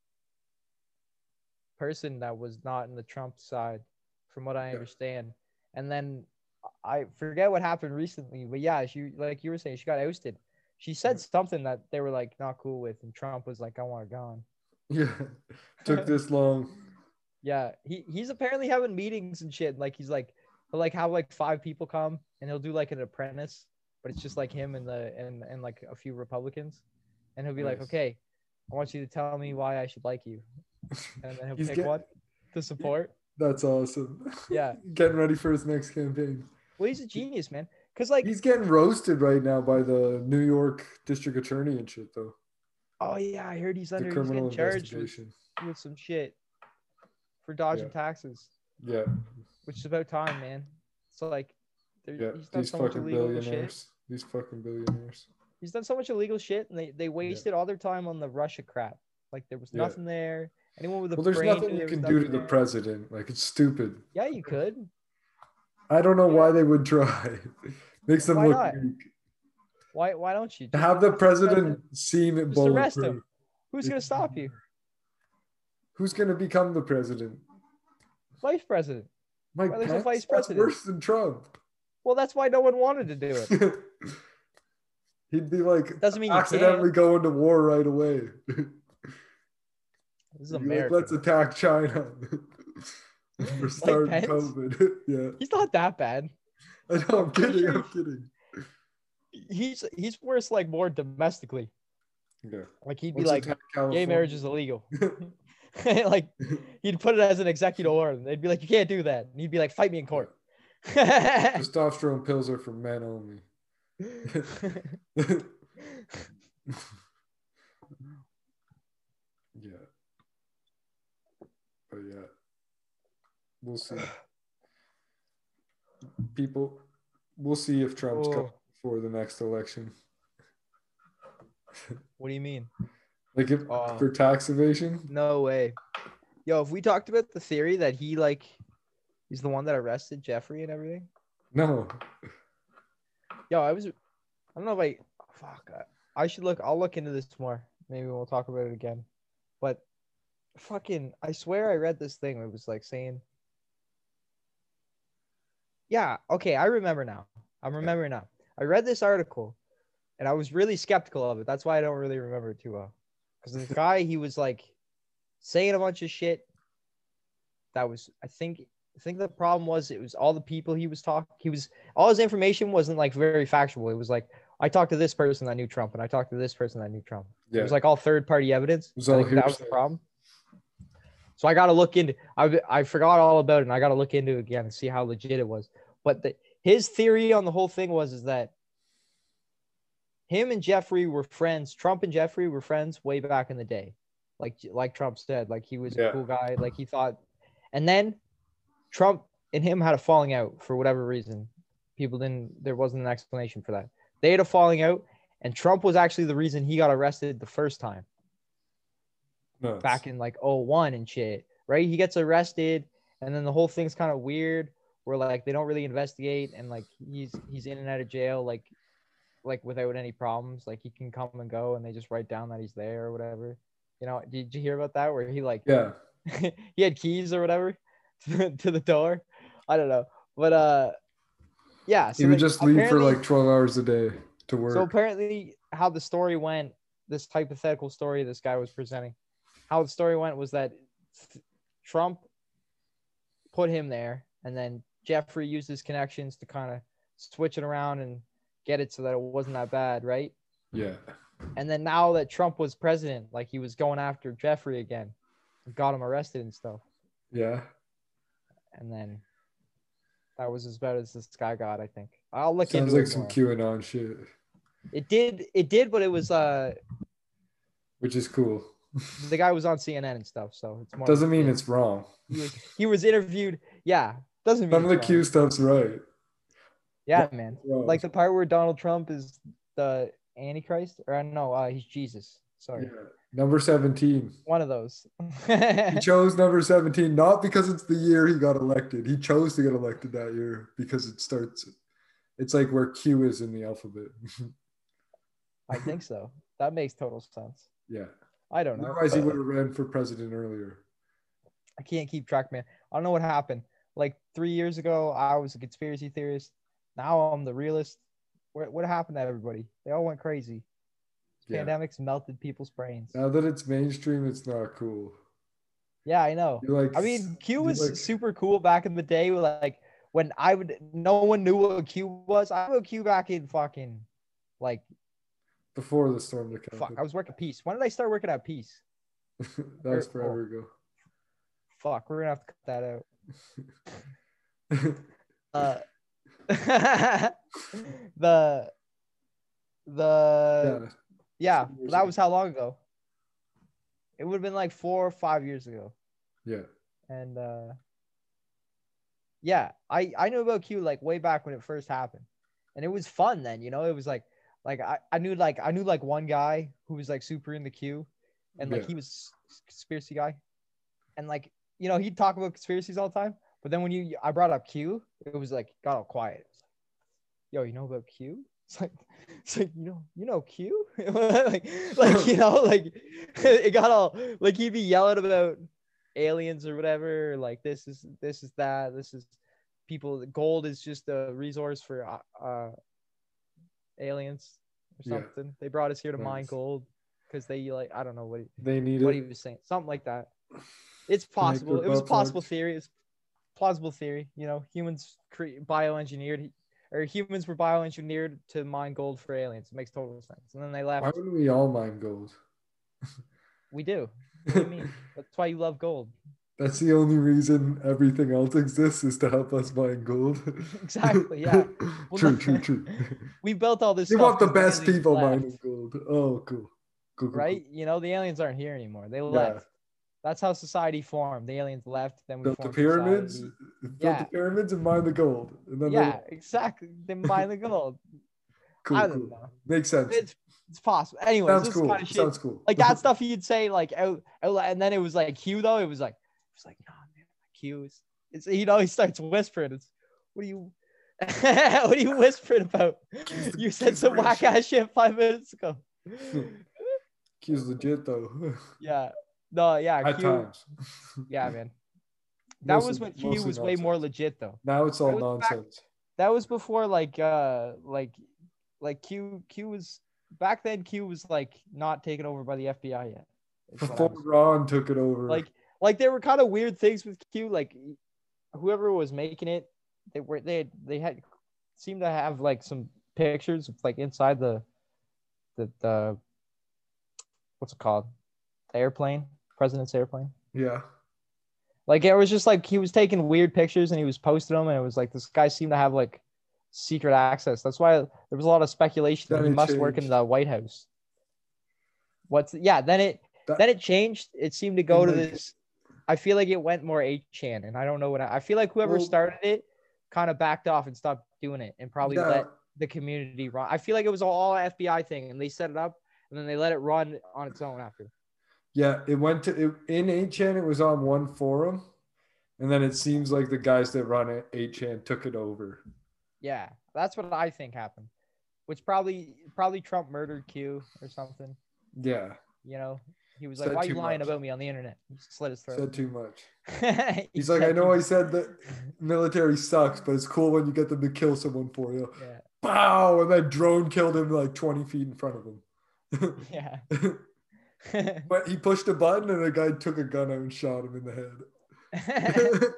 S2: person that was not in the Trump side, from what I yeah. understand. And then I forget what happened recently, but yeah, she like you were saying, she got ousted. She said something that they were like not cool with, and Trump was like, "I want her gone."
S1: Yeah, took this long.
S2: Yeah, he he's apparently having meetings and shit. Like he's like, he'll like have like five people come, and he'll do like an apprentice, but it's just like him and the and and like a few Republicans, and he'll be
S1: Nice.
S2: like, okay, I want you to tell me why I should like you, and then he'll
S1: He's
S2: pick
S1: get-
S2: one to support.
S1: That's awesome.
S2: Yeah.
S1: Getting ready for his next campaign.
S2: Well, he's a genius, man. Cause like,
S1: He's getting roasted right now by the New York district attorney and shit, though.
S2: oh yeah, I heard he's
S1: The
S2: under he's
S1: criminal
S2: getting charged with,
S1: investigation.
S2: with some shit for dodging
S1: Yeah.
S2: taxes,
S1: Yeah.
S2: which is about time, man. So like, there-
S1: Yeah.
S2: he's done
S1: These
S2: so much
S1: fucking
S2: illegal shit.
S1: billionaires. These fucking billionaires.
S2: He's done so much illegal shit, and they, they wasted all their time on the Russia crap. Like there was
S1: Yeah.
S2: nothing there. Anyone with a
S1: Well, there's
S2: brain
S1: nothing
S2: knew
S1: you
S2: there was
S1: can do to
S2: nothing
S1: the
S2: there.
S1: president. Like, it's stupid.
S2: Yeah, you could.
S1: I don't know
S2: Yeah.
S1: why they would try. Makes them
S2: Why
S1: look
S2: not?
S1: weak.
S2: Why why don't you
S1: To
S2: Just-
S1: have the
S2: just
S1: president
S2: arrest him.
S1: seem
S2: Just arrest
S1: bulletproof.
S2: him. Who's gonna stop you?
S1: Who's going to become the president?
S2: Vice president.
S1: Mike
S2: Well, there's a
S1: Pence?
S2: vice
S1: That's
S2: president.
S1: worse than Trump.
S2: Well, that's why no one wanted to do it.
S1: He'd be like
S2: Doesn't mean you
S1: accidentally
S2: can't.
S1: going to war right away.
S2: This is
S1: He'd be
S2: America.
S1: like, let's attack China. We're starting
S2: Pence?
S1: COVID. Yeah.
S2: He's not that bad.
S1: I know, I'm
S2: Pretty
S1: kidding.
S2: sure
S1: I'm kidding.
S2: He's he's worse like more domestically.
S1: Yeah.
S2: Like he'd be
S1: Let's
S2: like,
S1: attack
S2: gay
S1: California.
S2: marriage is illegal. Like he'd put it as an executive order. And they'd be like, you can't do that. And he'd be like, fight me in court.
S1: Testosterone pills are for men only. Yeah. But yeah. We'll see. People, we'll see if Trump's
S2: Oh.
S1: coming for the next election.
S2: What do you mean?
S1: Like if
S2: Oh.
S1: for tax evasion?
S2: No way. Yo, if we talked about the theory that he like he's the one that arrested Jeffrey and everything.
S1: No.
S2: Yo, I was I don't know if I fuck I, I should look I'll look into this more. Maybe we'll talk about it again. But fucking I swear I read this thing. It was like saying yeah, okay, I remember now. I'm remembering now. I read this article and I was really skeptical of it. That's why I don't really remember it too well. Because the guy, he was like saying a bunch of shit that was, I think, I think the problem was it was all the people he was talking. He was, all his information wasn't like very factual. It was like, I talked to this person that knew Trump and I talked to this person that knew Trump.
S1: Yeah.
S2: It was like all third party evidence.
S1: was
S2: I
S1: all
S2: think that was the
S1: hearsay.
S2: problem. So I got to look into, I, I forgot all about it and I got to look into it again and see how legit it was. But the, his theory on the whole thing was, is that him and Jeffrey were friends. Trump and Jeffrey were friends way back in the day. Like, like Trump said, like he was
S1: Yeah.
S2: a cool guy. Like he thought, and then Trump and him had a falling out for whatever reason. People didn't, there wasn't an explanation for that. They had a falling out and Trump was actually the reason he got arrested the first time
S1: No.
S2: back in like oh one and shit, right? He gets arrested and then the whole thing's kind of weird where like they don't really investigate and like he's he's in and out of jail like like without any problems. Like he can come and go and they just write down that he's there or whatever. You know, did you hear about that where he like
S1: Yeah.
S2: he had keys or whatever to the door? I don't know. But uh yeah, so
S1: He would
S2: like,
S1: just leave for
S2: apparently-
S1: like twelve hours a day to work.
S2: so apparently how the story went, this hypothetical story this guy was presenting, how the story went was that Trump put him there and then Jeffrey used his connections to kind of switch it around and get it so that it wasn't that bad, right?
S1: Yeah.
S2: And then now that Trump was president, like he was going after Jeffrey again, got him arrested and stuff.
S1: Yeah.
S2: And then that was as bad as this guy got, I think. I'll look
S1: Sounds
S2: into
S1: like
S2: it
S1: some
S2: more.
S1: QAnon shit,
S2: It did, it did, but it was uh
S1: which is cool.
S2: the guy was on C N N and stuff, so it's more.
S1: Doesn't mean it's wrong.
S2: he was, he was interviewed. Yeah, doesn't mean
S1: Some of the
S2: it's
S1: Q
S2: wrong.
S1: stuff's right.
S2: Yeah, man.
S1: Wrong.
S2: Like the part where Donald Trump is the Antichrist, or I don't know, uh, he's Jesus. Sorry,
S1: Yeah. Number seventeen.
S2: one of those.
S1: He chose number seventeen not because it's the year he got elected. He chose to get elected that year because it starts. It's like where Q is in the alphabet.
S2: I think so. That makes total sense.
S1: Yeah.
S2: I don't know.
S1: Otherwise, he would have ran for president earlier.
S2: I can't keep track, man. I don't know what happened. Like three years ago, I was a conspiracy theorist. Now I'm the realist. What, what happened to everybody? They all went crazy.
S1: Yeah.
S2: Pandemics melted people's brains.
S1: Now that it's mainstream, it's not cool.
S2: Yeah, I know.
S1: You're like,
S2: I mean, Q
S1: you're
S2: was
S1: like-
S2: super cool back in the day. Like when I would, no one knew what Q was. I knew Q back in fucking, like,
S1: before the storm that
S2: fuck. I was working Peace. When did I start working at Peace?
S1: That was forever oh, ago.
S2: Fuck, we're gonna have to cut that out. uh, the, the, yeah, yeah that was how long ago? It would have been like four or five years ago.
S1: Yeah.
S2: And uh, yeah, I, I knew about Q like way back when it first happened. And it was fun then, you know, it was like, like I, I knew like, I knew like one guy who was like super in the Q and like, yeah. he was a conspiracy guy. And like, you know, he'd talk about conspiracies all the time. But then when you, I brought up Q, it was like, got all quiet. It was like, yo, you know about Q? It's like, it's like, you know, you know Q? like, like, you know, like it got all, like he'd be yelling about aliens or whatever. Like this is, this is that, this is people, gold is just a resource for uh, uh aliens or something. Yeah. They brought us here to nice. mine gold because they like, I don't know what he,
S1: they need
S2: what
S1: it.
S2: he was saying. Something like that. It's possible. It was a plausible theory. It's plausible theory. You know, humans cre- bioengineered or humans were bioengineered to mine gold for aliens. It makes total sense. And then they left.
S1: Why wouldn't we all mine gold?
S2: We do. What do you mean? That's why you love gold.
S1: That's the only reason everything else exists is to help us mine gold.
S2: Exactly. Yeah.
S1: Well, true, true, true.
S2: We built all this.
S1: You
S2: stuff
S1: want the best people mining gold. Oh, cool. Cool, cool,
S2: right?
S1: Cool.
S2: You know, the aliens aren't here anymore. They left. Yeah. That's how society formed. The aliens left. Then we
S1: built
S2: formed
S1: the pyramids.
S2: Society.
S1: Built
S2: yeah.
S1: the pyramids and mined the gold. And then
S2: yeah,
S1: they...
S2: exactly. They mine the gold.
S1: Cool, I don't cool. know. Makes sense.
S2: It's, it's possible. Anyways,
S1: sounds
S2: this
S1: cool.
S2: kind of shit.
S1: Sounds cool.
S2: Like that stuff you'd say like out, out, and then it was like Q though. It was like it was like no man, Q is. It's you know he starts whispering. It's what are you, what are you whispering about? You said some whack ass shit five minutes ago.
S1: Q's legit though.
S2: Yeah. No, yeah.
S1: At
S2: Q,
S1: times.
S2: Yeah, man. That mostly, was when Q was nonsense. way more legit though.
S1: Now it's all that nonsense.
S2: Back, that was before like uh like like Q Q was back then Q was like not taken over by the F B I yet.
S1: Before Ron took it over.
S2: Like like there were kind of weird things with Q, like whoever was making it, they were they had, they had seemed to have like some pictures of like inside the the the what's it called? The airplane. President's airplane.
S1: Yeah.
S2: Like it was just like he was taking weird pictures and he was posting them, and it was like this guy seemed to have like secret access. That's why there was a lot of speculation that, that he must changed. work in the White House. What's yeah? Then it that, then it changed. It seemed to go to like, this. I feel like it went more eight chan, and I don't know what I, I feel like whoever well, started it kind of backed off and stopped doing it, and probably yeah. let the community run. I feel like it was all F B I thing, and they set it up, and then they let it run on its own after.
S1: Yeah, it went to it, in eight chan. It was on one forum, and then it seems like the guys that run it eight chan took it over.
S2: Yeah, that's what I think happened. Which probably probably Trump murdered Q or something.
S1: Yeah.
S2: You know, he was like, "Why are you lying much. about me on the internet?" He slit his throat.
S1: Said too much. He's like, "I know I said that military sucks, but it's cool when you get them to kill someone for you."
S2: Yeah.
S1: Pow! And that drone killed him like twenty feet in front of him.
S2: Yeah.
S1: But he pushed a button and the guy took a gun out and shot him in the head.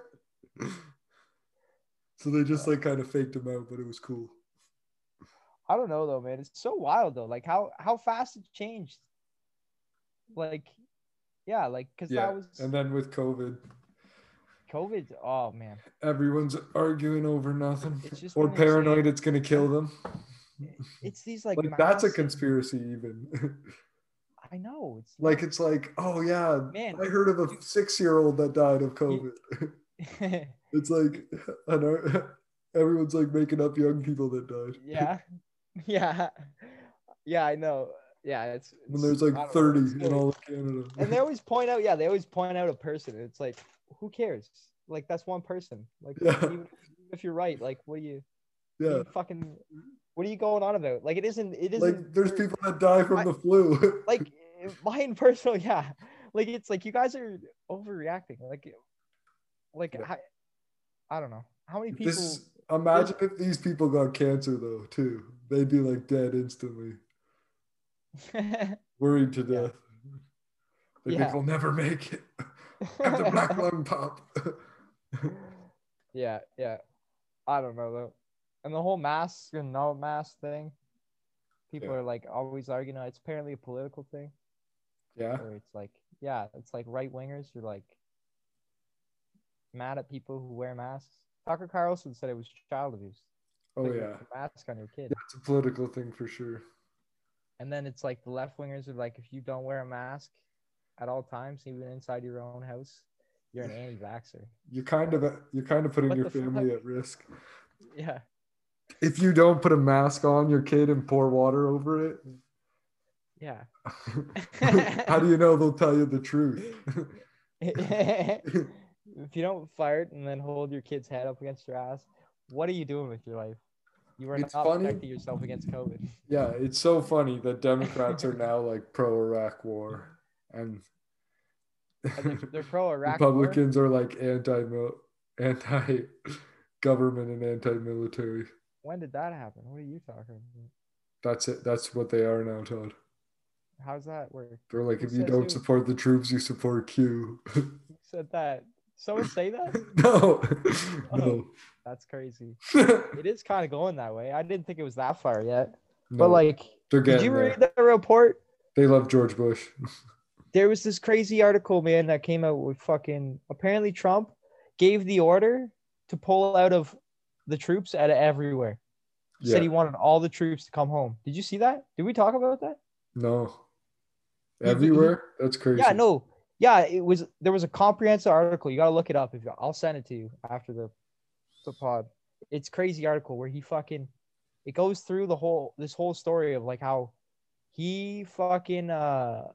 S1: So they just like kind of faked him out, but it was cool.
S2: I don't know though, man. It's so wild though. Like how how fast it changed. Like, yeah, like because
S1: yeah.
S2: that was.
S1: And then with COVID.
S2: COVID, oh man.
S1: Everyone's arguing over nothing.
S2: It's just
S1: or paranoid insane. It's gonna kill them.
S2: It's these like.
S1: Like that's a conspiracy even.
S2: I know. It's
S1: like it's like, oh yeah,
S2: man,
S1: I heard of a six-year-old that died of COVID. It's like I know everyone's like making up young people that died.
S2: Yeah. Yeah. Yeah, I know. Yeah, it's, it's
S1: when there's like thirty know, in all of Canada.
S2: And they always point out, yeah, they always point out a person. It's like, who cares? Like that's one person. Like yeah. even if you're right, like what do you
S1: Yeah.
S2: What you fucking what are you going on about? Like it isn't it isn't
S1: like there's for, people that die from I, the flu.
S2: Like mine personal, yeah. Like it's like you guys are overreacting. Like like yeah. I, I don't know. How many people
S1: this, imagine if these people got cancer though too. They'd be like dead instantly. Worried to death. Yeah. They yeah. think they'll never make it. Have the black lung pop.
S2: Yeah, yeah. I don't know though. And the whole mask and no mask thing, people
S1: Yeah.
S2: are like always arguing. It's apparently a political thing.
S1: Yeah.
S2: Where it's like, yeah, it's like right wingers are like mad at people who wear masks. Tucker Carlson said it was child abuse.
S1: Oh
S2: Like,
S1: yeah.
S2: a mask on your kid.
S1: Yeah, it's a political thing for sure.
S2: And then it's like the left wingers are like, if you don't wear a mask at all times, even inside your own house, you're an anti-vaxxer.
S1: You're kind of you're kind of putting
S2: What
S1: your
S2: the
S1: family
S2: fuck?
S1: at risk.
S2: Yeah.
S1: If you don't put a mask on your kid and pour water over it,
S2: Yeah.
S1: how do you know they'll tell you the truth?
S2: If you don't fart and then hold your kid's head up against your ass, what are you doing with your life? You are
S1: It's
S2: not
S1: funny.
S2: protecting yourself against COVID.
S1: Yeah, it's so funny that Democrats are now like pro-Iraq war, and
S2: They're, they're pro-Iraq.
S1: Republicans war? Are like anti anti-government and anti-military.
S2: When did that happen? What are you talking about?
S1: That's it. That's what they are now, Todd.
S2: How's that work?
S1: They're like,
S2: Who
S1: if you don't
S2: who?
S1: support the troops, you support Q.
S2: Who said that? Someone say that?
S1: No,
S2: Oh,
S1: no.
S2: That's crazy. It is kind of going that way. I didn't think it was that far yet.
S1: No,
S2: but like,
S1: they're
S2: did
S1: getting
S2: you
S1: there.
S2: read the report?
S1: They love George Bush.
S2: There was this crazy article, man, that came out with fucking. Apparently, Trump gave the order to pull out of the troops out of everywhere. He
S1: Yeah.
S2: said he wanted all the troops to come home. Did you see that? Did we talk about that?
S1: No.
S2: He-
S1: Everywhere? That's crazy.
S2: Yeah, no. Yeah, it was. There was a comprehensive article. You got to look it up. If you, I'll send it to you after the, the pod. It's crazy article where he fucking. It goes through the whole this whole story of like how he fucking uh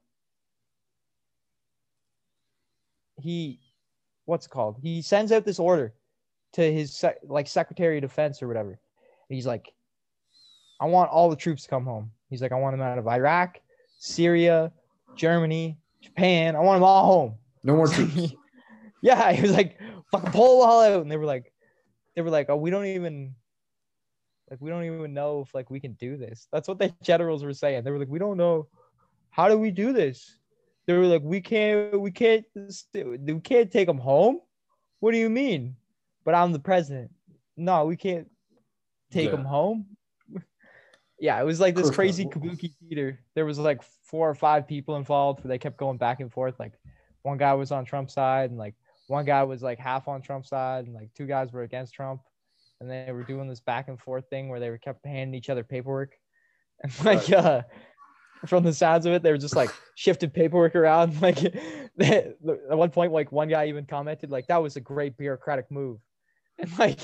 S2: he what's it called? He sends out this order to his sec- like Secretary of Defense or whatever. And he's like, I want all the troops to come home. He's like, I want them out of Iraq, Syria, Germany, Japan. I want them all home.
S1: No more troops.
S2: Yeah, he was like, fucking pull it all out. And they were like, they were like, oh, we don't even like we don't even know if like we can do this. That's what the generals were saying. They were like, we don't know. How do we do this? They were like, we can't, we can't, we can't take them home. What do you mean? But I'm the president. No, we can't take
S1: Yeah.
S2: them home. Yeah, it was like this
S1: Of course
S2: crazy
S1: not.
S2: kabuki theater. There was like four or five people involved. Where they kept going back and forth. Like one guy was on Trump's side, and like one guy was like half on Trump's side, and like two guys were against Trump. And they were doing this back and forth thing where they were kept handing each other paperwork. And like uh, from the sounds of it, they were just like shifted paperwork around. Like they, at one point, like one guy even commented like that was a great bureaucratic move. And like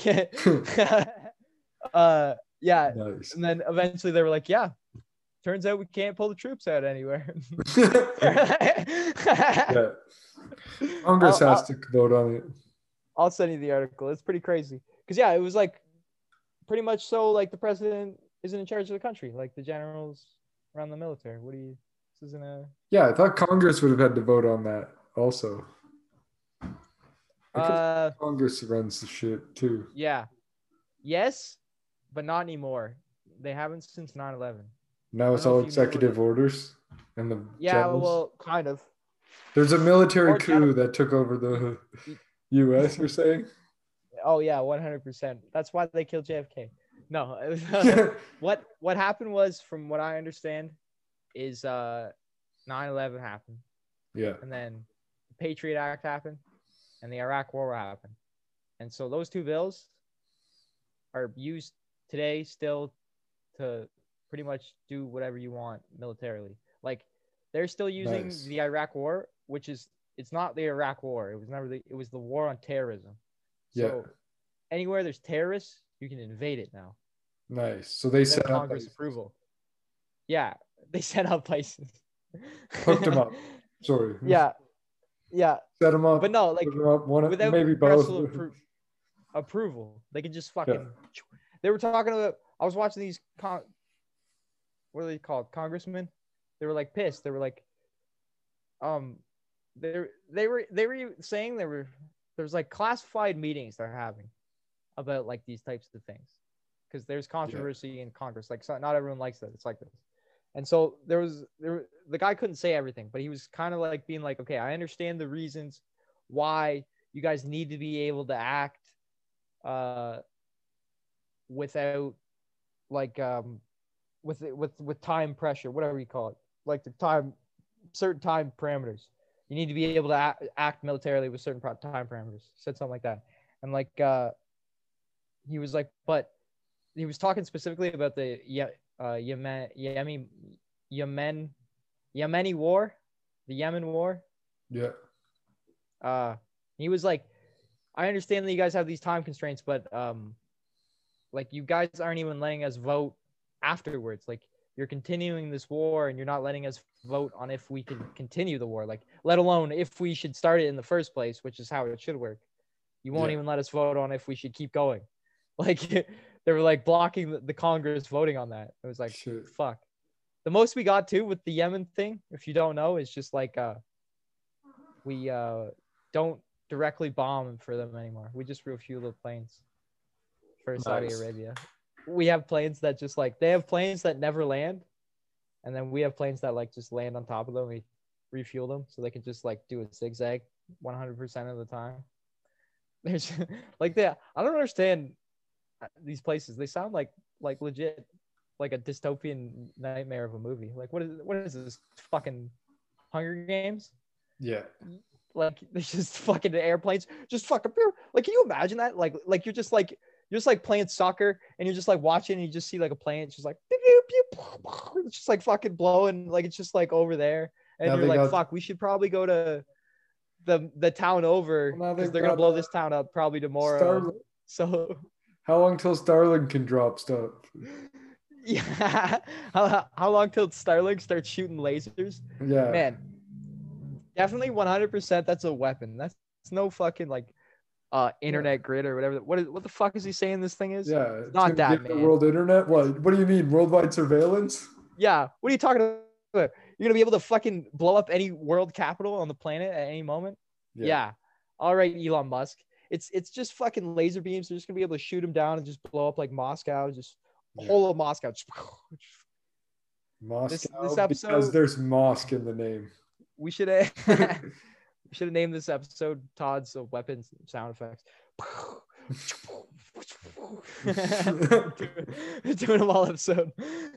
S2: uh yeah.
S1: Nice.
S2: And then eventually they were like, yeah, turns out we can't pull the troops out anywhere.
S1: Yeah. Congress
S2: I'll-
S1: has
S2: I'll-
S1: to vote on it.
S2: I'll send you the article. It's pretty crazy. Because, yeah, it was like pretty much so like the president isn't in charge of the country. Like the generals around the military. What do you, this isn't a.
S1: Yeah, I thought Congress would have had to vote on that also. Because
S2: Uh,
S1: Congress runs the shit too.
S2: yeah. Yes, but not anymore. They haven't since nine eleven.
S1: Now it's
S2: I don't know
S1: all
S2: if you knew
S1: executive orders and the
S2: Yeah,
S1: generals.
S2: well, kind of.
S1: There's a military
S2: Or
S1: coup
S2: general-
S1: that took over the U S, you're saying?
S2: Oh, yeah, one hundred percent. That's why they killed J F K. No. what what happened was, from what I understand, is uh nine eleven happened.
S1: Yeah.
S2: And then the Patriot Act happened, and the Iraq War happened. And so those two bills are used today still to pretty much do whatever you want militarily. Like they're still using
S1: Nice.
S2: the Iraq War, which is it's not the Iraq War. It was never the it was the war on terrorism. So
S1: Yeah.
S2: anywhere there's terrorists, you can invade it now.
S1: Nice. So they
S2: Without
S1: set up
S2: Congress
S1: like,
S2: approval. Yeah, they set up places.
S1: hooked them up. Sorry.
S2: Yeah, yeah,
S1: Set them up.
S2: but no, like
S1: hook 'em up, one,
S2: without
S1: maybe both.
S2: congressional appro- approval, they can just fucking. They were talking about. I was watching these. Con- what are they called? Congressmen. They were like pissed. They were like, um, they they were they were saying there were there's like classified meetings they're having about like these types of things because there's controversy in Congress. Like so, not everyone likes that. It's like this. And so there was there the guy couldn't say everything, but he was kind of like being like, okay, I understand the reasons why you guys need to be able to act uh without like um with with with time pressure, whatever you call it, like the time certain time parameters. You need to be able to act, act militarily with certain time parameters. He said something like that, and like uh, he was like, but he was talking specifically about the uh, Yemen Yemen Yemen Yemeni war, the Yemen war.
S1: Yeah.
S2: Uh, he was like, I understand that you guys have these time constraints, but um, like you guys aren't even letting us vote afterwards. Like you're continuing this war and you're not letting us vote on if we can continue the war, like let alone if we should start it in the first place, which is how it should work. You won't yeah. even let us vote on if we should keep going. Like they were like blocking the, the Congress voting on that. It was like, Shit. fuck. The most we got to with the Yemen thing, if you don't know, is just like uh, we uh, don't directly bomb for them anymore. We just refuel the planes for nice. Saudi Arabia. We have planes that just like, they have planes that never land. And then we have planes that like just land on top of them. We refuel them so they can just like do a zigzag one hundred percent of the time. There's like that. I don't understand these places. They sound like like legit like a dystopian nightmare of a movie. Like what is what is this fucking Hunger Games?
S1: Yeah.
S2: Like there's just fucking airplanes just fucking like can you imagine that? Like like you're just like you're just like playing soccer and you're just like watching and you just see like a plane. It's just like pew, pew, pew, it's just like fucking blowing. Like it's just like over there. And now you're like, got... fuck, we should probably go to the the town over because well, they're gonna blow this town up probably tomorrow. Starlink. So
S1: how long till Starlink can drop stuff?
S2: Yeah. how, how long till Starlink starts shooting lasers?
S1: Yeah.
S2: Man, definitely one hundred percent that's a weapon. That's it's no fucking like uh internet yeah. grid or whatever. What is what the fuck is he saying this thing is?
S1: Yeah.
S2: It's not that, man.
S1: The world internet? What? What do you mean? Worldwide surveillance?
S2: Yeah. What are you talking about? You're gonna be able to fucking blow up any world capital on the planet at any moment? Yeah. yeah. All right, Elon Musk. It's it's just fucking laser beams. They're just gonna be able to shoot them down and just blow up like Moscow. Just yeah. whole of Moscow.
S1: Moscow. This, this episode, because there's mosque in the name.
S2: We should have we should have named this episode Todd's of weapons sound effects. Doing them all episode.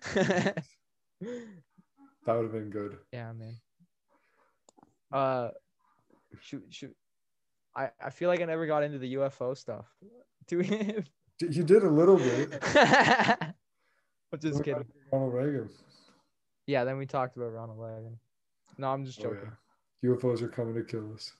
S1: That would have been good.
S2: Yeah, man. Uh, shoot, shoot. I, I feel like I never got into the U F O stuff. Do we?
S1: You did a little bit.
S2: But just kidding.
S1: Ronald Reagan.
S2: Yeah, then we talked about Ronald Reagan. No, I'm just joking. Oh,
S1: yeah. U F Os are coming to kill us.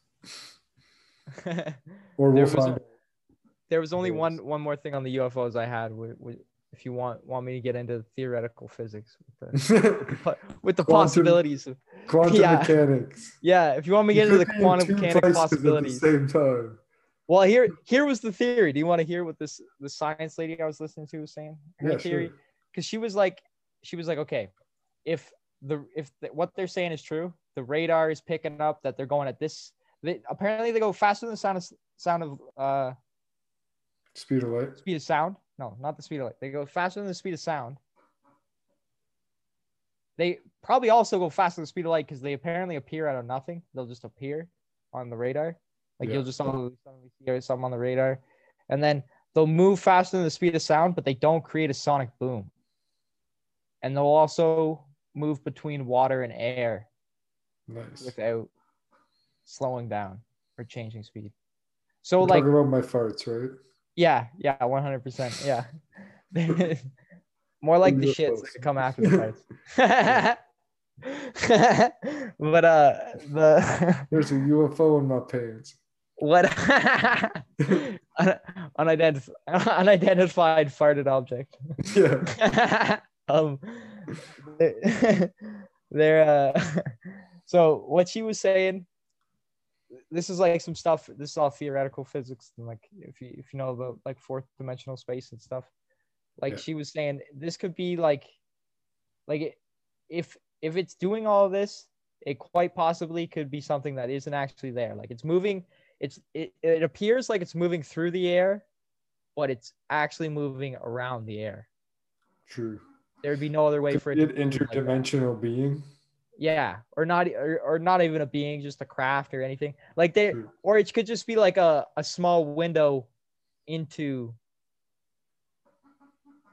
S1: Or we'll find.
S2: A, there was only one one more thing on the U F Os I had. With, with, if you want want me to get into theoretical physics with the, with the quantum, possibilities of
S1: quantum yeah. mechanics.
S2: Yeah, if you want me to get into the quantum mechanics possibilities.
S1: At the same time.
S2: Well, here here was the theory. Do you want to hear what this the science lady I was listening to was saying? Her
S1: yeah,
S2: theory, because sure. she was like, she was like, okay, if the if the, what they're saying is true, the radar is picking up that they're going at this. They, apparently, they go faster than the sound of sound of uh,
S1: speed of light.
S2: Speed of sound. No, not the speed of light. They go faster than the speed of sound. They probably also go faster than the speed of light because they apparently appear out of nothing. They'll just appear on the radar. Like yeah. you'll just suddenly see something on the radar. And then they'll move faster than the speed of sound, but they don't create a sonic boom. And they'll also move between water and air.
S1: Nice.
S2: Without slowing down or changing speed. So
S1: We're
S2: like
S1: talking about my farts, right?
S2: Yeah, yeah, one hundred percent. Yeah. More like the shits that come after the farts. But uh the
S1: there's a U F O in my pants.
S2: What unidentified unidentified farted object.
S1: Yeah.
S2: um they're uh so what she was saying, this is like some stuff, this is all theoretical physics, and like if you if you know about like fourth dimensional space and stuff, like yeah. she was saying this could be like like if if it's doing all of this, it quite possibly could be something that isn't actually there. Like it's moving, it's it, it appears like it's moving through the air, but it's actually moving around the air.
S1: True.
S2: There'd be no other way
S1: could
S2: for it
S1: to
S2: be
S1: an interdimensional like being.
S2: Yeah, or not, or, or not even a being, just a craft or anything like they, True. Or it could just be like a, a small window into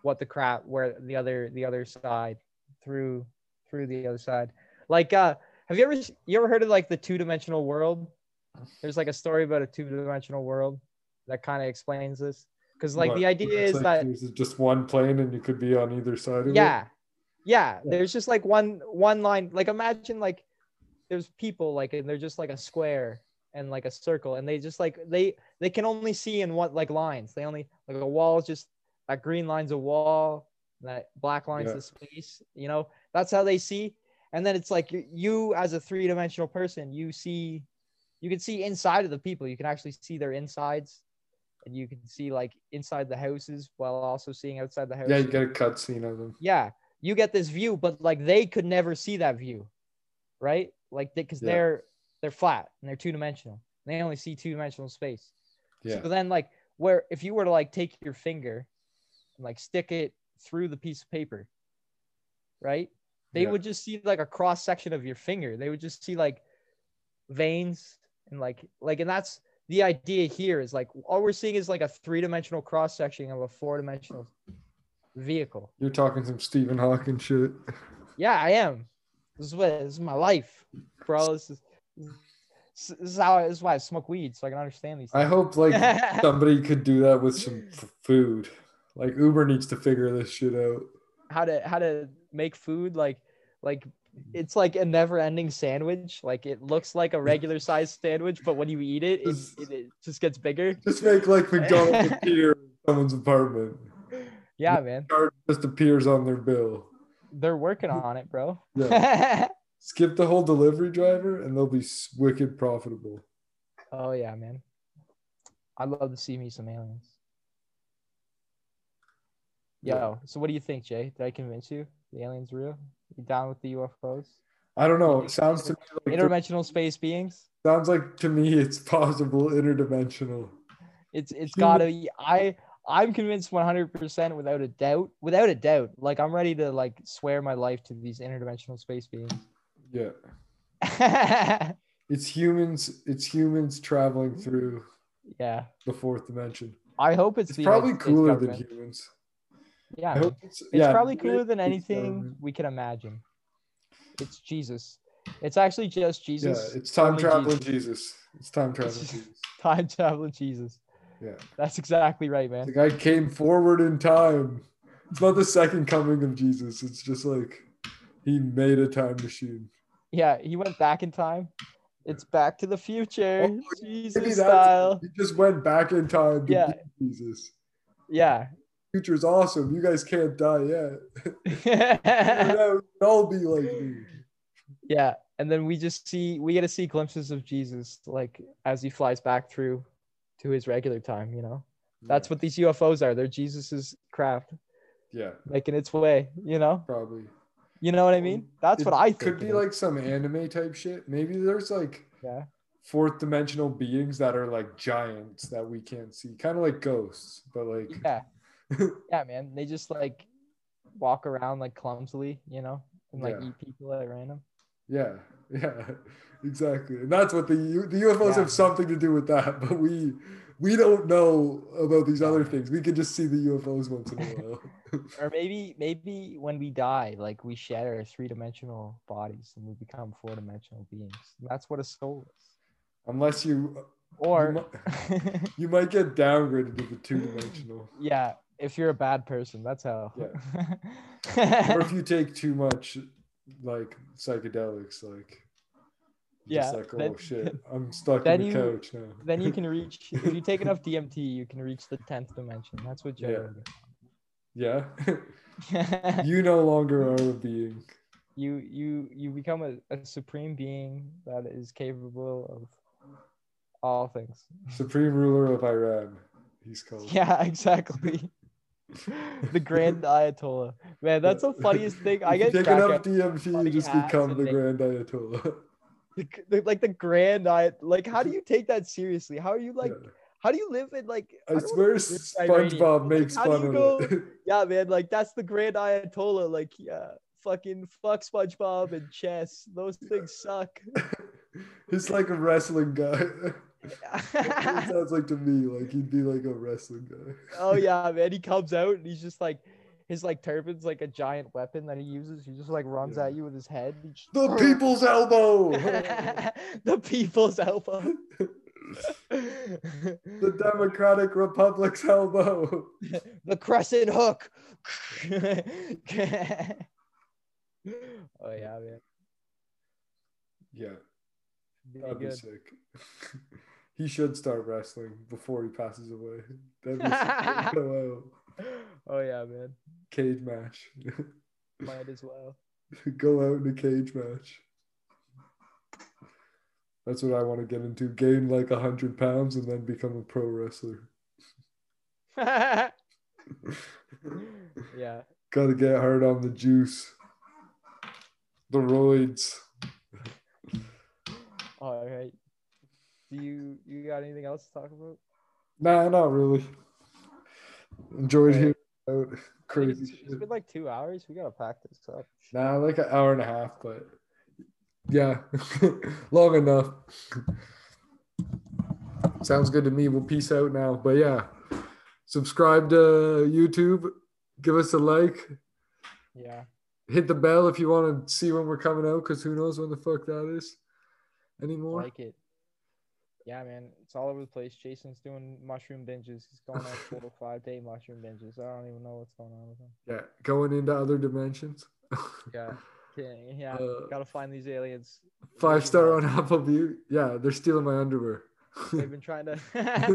S2: what the crap where the other the other side through through the other side. Like uh have you ever you ever heard of like the two-dimensional world? There's like a story about a two-dimensional world that kind of explains this. Because like
S1: What?
S2: the idea
S1: It's
S2: is
S1: like,
S2: that
S1: is it just one plane and you could be on either side of
S2: yeah,
S1: it?
S2: yeah, there's just like one one line. Like imagine like there's people like and they're just like a square and like a circle, and they just like they they can only see in what like lines. They only like a wall is just that green line's a wall, that black line's
S1: Yeah.
S2: the space. You know, that's how they see. And then it's like you, you as a three-dimensional person, you see, you can see inside of the people. You can actually see their insides, and you can see like inside the houses while also seeing outside the house.
S1: Yeah, you get a cutscene of them.
S2: Yeah, you get this view, but like they could never see that view, right? Like because they,
S1: Yeah.
S2: they're they're flat and they're two-dimensional. They only see two-dimensional space.
S1: Yeah.
S2: So then like where if you were to like take your finger and like stick it through the piece of paper, right? They
S1: Yeah.
S2: would just see like a cross section of your finger. They would just see like veins and like like and that's the idea here is like all we're seeing is like a three-dimensional cross section of a four-dimensional vehicle.
S1: You're talking some Stephen Hawking shit.
S2: Yeah, I am. This is what this is my life, bro. This is this is how this is why I smoke weed so I can understand these things.
S1: I hope like somebody could do that with some f- food. Like Uber needs to figure this shit out.
S2: how to how to make food like like it's like a never-ending sandwich. Like it looks like a regular sized sandwich, but when you eat it, it, it, it just gets bigger.
S1: Just make like McDonald's appear in someone's apartment.
S2: Yeah, man.
S1: Card just appears on their bill.
S2: They're working on it, bro.
S1: Yeah. Skip the whole delivery driver and they'll be s- wicked profitable.
S2: Oh yeah, man. I'd love to see me some aliens. Yo, so what do you think, Jay? Did I convince you? The aliens real? You down with the U F Os?
S1: I don't know. It sounds to me like
S2: Interdimensional space beings?
S1: sounds like to me it's possible interdimensional.
S2: It's it's gotta be. I I'm convinced one hundred percent without a doubt. Without a doubt. Like I'm ready to like swear my life to these interdimensional space beings.
S1: Yeah.
S2: Yeah.
S1: It's humans. It's humans traveling through the fourth dimension.
S2: I hope it's,
S1: It's
S2: the
S1: probably
S2: United States
S1: cooler than
S2: government.
S1: humans.
S2: Yeah,
S1: I
S2: man.
S1: hope
S2: It's,
S1: it's, yeah,
S2: probably
S1: the
S2: cooler than
S1: United States
S2: anything
S1: government.
S2: we can imagine. It's Jesus. It's actually just Jesus.
S1: Yeah, it's time
S2: Only
S1: traveling
S2: Jesus.
S1: Jesus. It's time traveling
S2: It's-
S1: Jesus.
S2: Time traveling Jesus.
S1: Yeah.
S2: That's exactly right, man.
S1: The guy came forward in time. It's not the second coming of Jesus. It's just like he made a time machine.
S2: Yeah, he went back in time. It's Back to the Future,
S1: Oh,
S2: Jesus
S1: Maybe that's
S2: style.
S1: He just went back in time to
S2: Yeah.
S1: beat Jesus.
S2: Yeah.
S1: Future's awesome. You guys can't die yet. Figure it out. You'll all be like me.
S2: Yeah, and then we just see we get to see glimpses of Jesus like as he flies back through to his regular time, you know. That's
S1: Yeah.
S2: what these U F Os are. They're Jesus's craft
S1: Yeah,
S2: making its way, you know.
S1: probably.
S2: You know what I mean? That's
S1: It
S2: what I think.
S1: could be
S2: it is.
S1: like some anime type shit. Maybe there's like
S2: Yeah.
S1: fourth dimensional beings that are like giants that we can't see, kind of like ghosts, but like
S2: Yeah. Yeah, man. They just like walk around like clumsily, you know, and like
S1: Yeah.
S2: eat people at random.
S1: yeah, yeah, exactly. And that's what the U- the U F Os
S2: Yeah.
S1: have something to do with that, but we we don't know about these other things. We can just see the U F Os once in a while.
S2: Or maybe maybe when we die, like we shed our three-dimensional bodies and we become four-dimensional beings. That's what a soul is.
S1: Unless you
S2: Or
S1: you, mi- you might get downgraded to the two dimensional.
S2: yeah, if you're a bad person, that's how.
S1: Or if you take too much like psychedelics, like
S2: Yeah,
S1: just like oh
S2: then-
S1: shit, I'm stuck
S2: then
S1: in the
S2: you-
S1: couch now.
S2: Then you can reach if you take enough D M T, you can reach the tenth dimension. That's what Joe
S1: Yeah.
S2: Rogan.
S1: Yeah.
S2: you
S1: You no longer are a being.
S2: you you become a, a supreme being that is capable of all things.
S1: Supreme ruler of Iran, he's called.
S2: Yeah, exactly. The Grand Ayatollah. Man, that's the funniest thing. I
S1: If
S2: get
S1: you take
S2: crack
S1: enough
S2: up
S1: D M T, you
S2: funny
S1: just
S2: hats
S1: become
S2: and
S1: the
S2: they-
S1: Grand Ayatollah.
S2: the, the, like the Grand Ayat. Like, how do you take that seriously? How are you like?
S1: Yeah.
S2: How do you live in like?
S1: I
S2: don't wanna
S1: swear
S2: live in Iranian,
S1: SpongeBob
S2: but, like,
S1: makes
S2: how do
S1: fun
S2: you
S1: of
S2: go-
S1: it.
S2: Yeah, man. Like that's the Grand Ayatollah. Like, yeah, fucking fuck SpongeBob and chess. Those things suck.
S1: He's like a wrestling guy. That's what it sounds like to me. Like he'd be like a wrestling guy.
S2: Oh yeah, man. He comes out and he's just like, his like turban's like a giant weapon that he uses. He just like runs
S1: Yeah.
S2: at you with his head. Just,
S1: the people's elbow.
S2: The people's elbow.
S1: The Democratic Republic's elbow.
S2: The crescent hook. Oh yeah, man.
S1: Yeah,
S2: Be
S1: that'd be
S2: good.
S1: sick. He should start wrestling before he passes away. That'd be sick. Go out.
S2: Oh yeah, man.
S1: Cage match.
S2: Might as well.
S1: Go out in a cage match. That's what I want to get into. Gain like a hundred pounds and then become a pro wrestler.
S2: Yeah.
S1: Gotta get hard on the juice. The roids.
S2: All right. Do you you got anything else to talk about?
S1: Nah, not really. Enjoyed
S2: Right.
S1: hearing about
S2: I
S1: crazy
S2: think it's,
S1: shit.
S2: it's been like two hours. We gotta pack this up.
S1: Nah, like an hour and a half, but yeah, long enough. Sounds good to me. We'll peace out now. But yeah, subscribe to YouTube. Give us a like.
S2: Yeah.
S1: Hit the bell if you want to see when we're coming out, because who knows when the fuck that is anymore.
S2: Like it. Yeah, man. It's all over the place. Jason's doing mushroom binges. He's going on four to five day mushroom binges. I don't even know what's going on with him.
S1: Yeah, going into other dimensions.
S2: Yeah. Yeah. yeah.
S1: Uh,
S2: Gotta find these aliens.
S1: Five star on Apple View. Yeah, they're stealing my underwear.
S2: They've been trying to.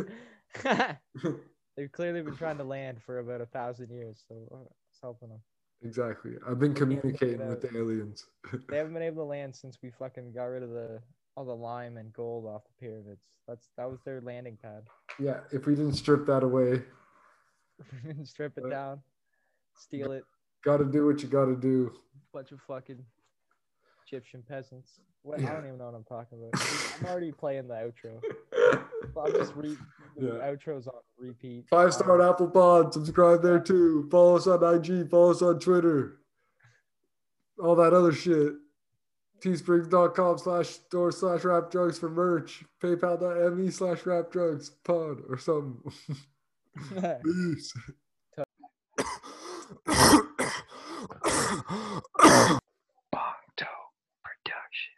S2: They've clearly been trying to land for about a thousand years, so it's helping them.
S1: Exactly. I've been
S2: They can't
S1: communicating
S2: figure it
S1: with the aliens.
S2: They haven't been able to land since we fucking got rid of the all the lime and gold off the pyramids. That's that was their landing pad.
S1: Yeah, if we didn't strip that away,
S2: Strip it
S1: Uh,
S2: down, steal it.
S1: gotta do what you gotta do.
S2: Bunch of fucking Egyptian peasants. What, I
S1: Yeah.
S2: don't even know what I'm talking about. I'm already playing the outro. I'm just re- the
S1: Yeah.
S2: outro's on repeat.
S1: Five star
S2: Um,
S1: on Apple Pod. Subscribe there too. Follow us on I G. Follow us on Twitter. All that other shit. Teesprings.com slash store slash rap drugs for merch. PayPal.me slash rap drugs pod or something. Peace.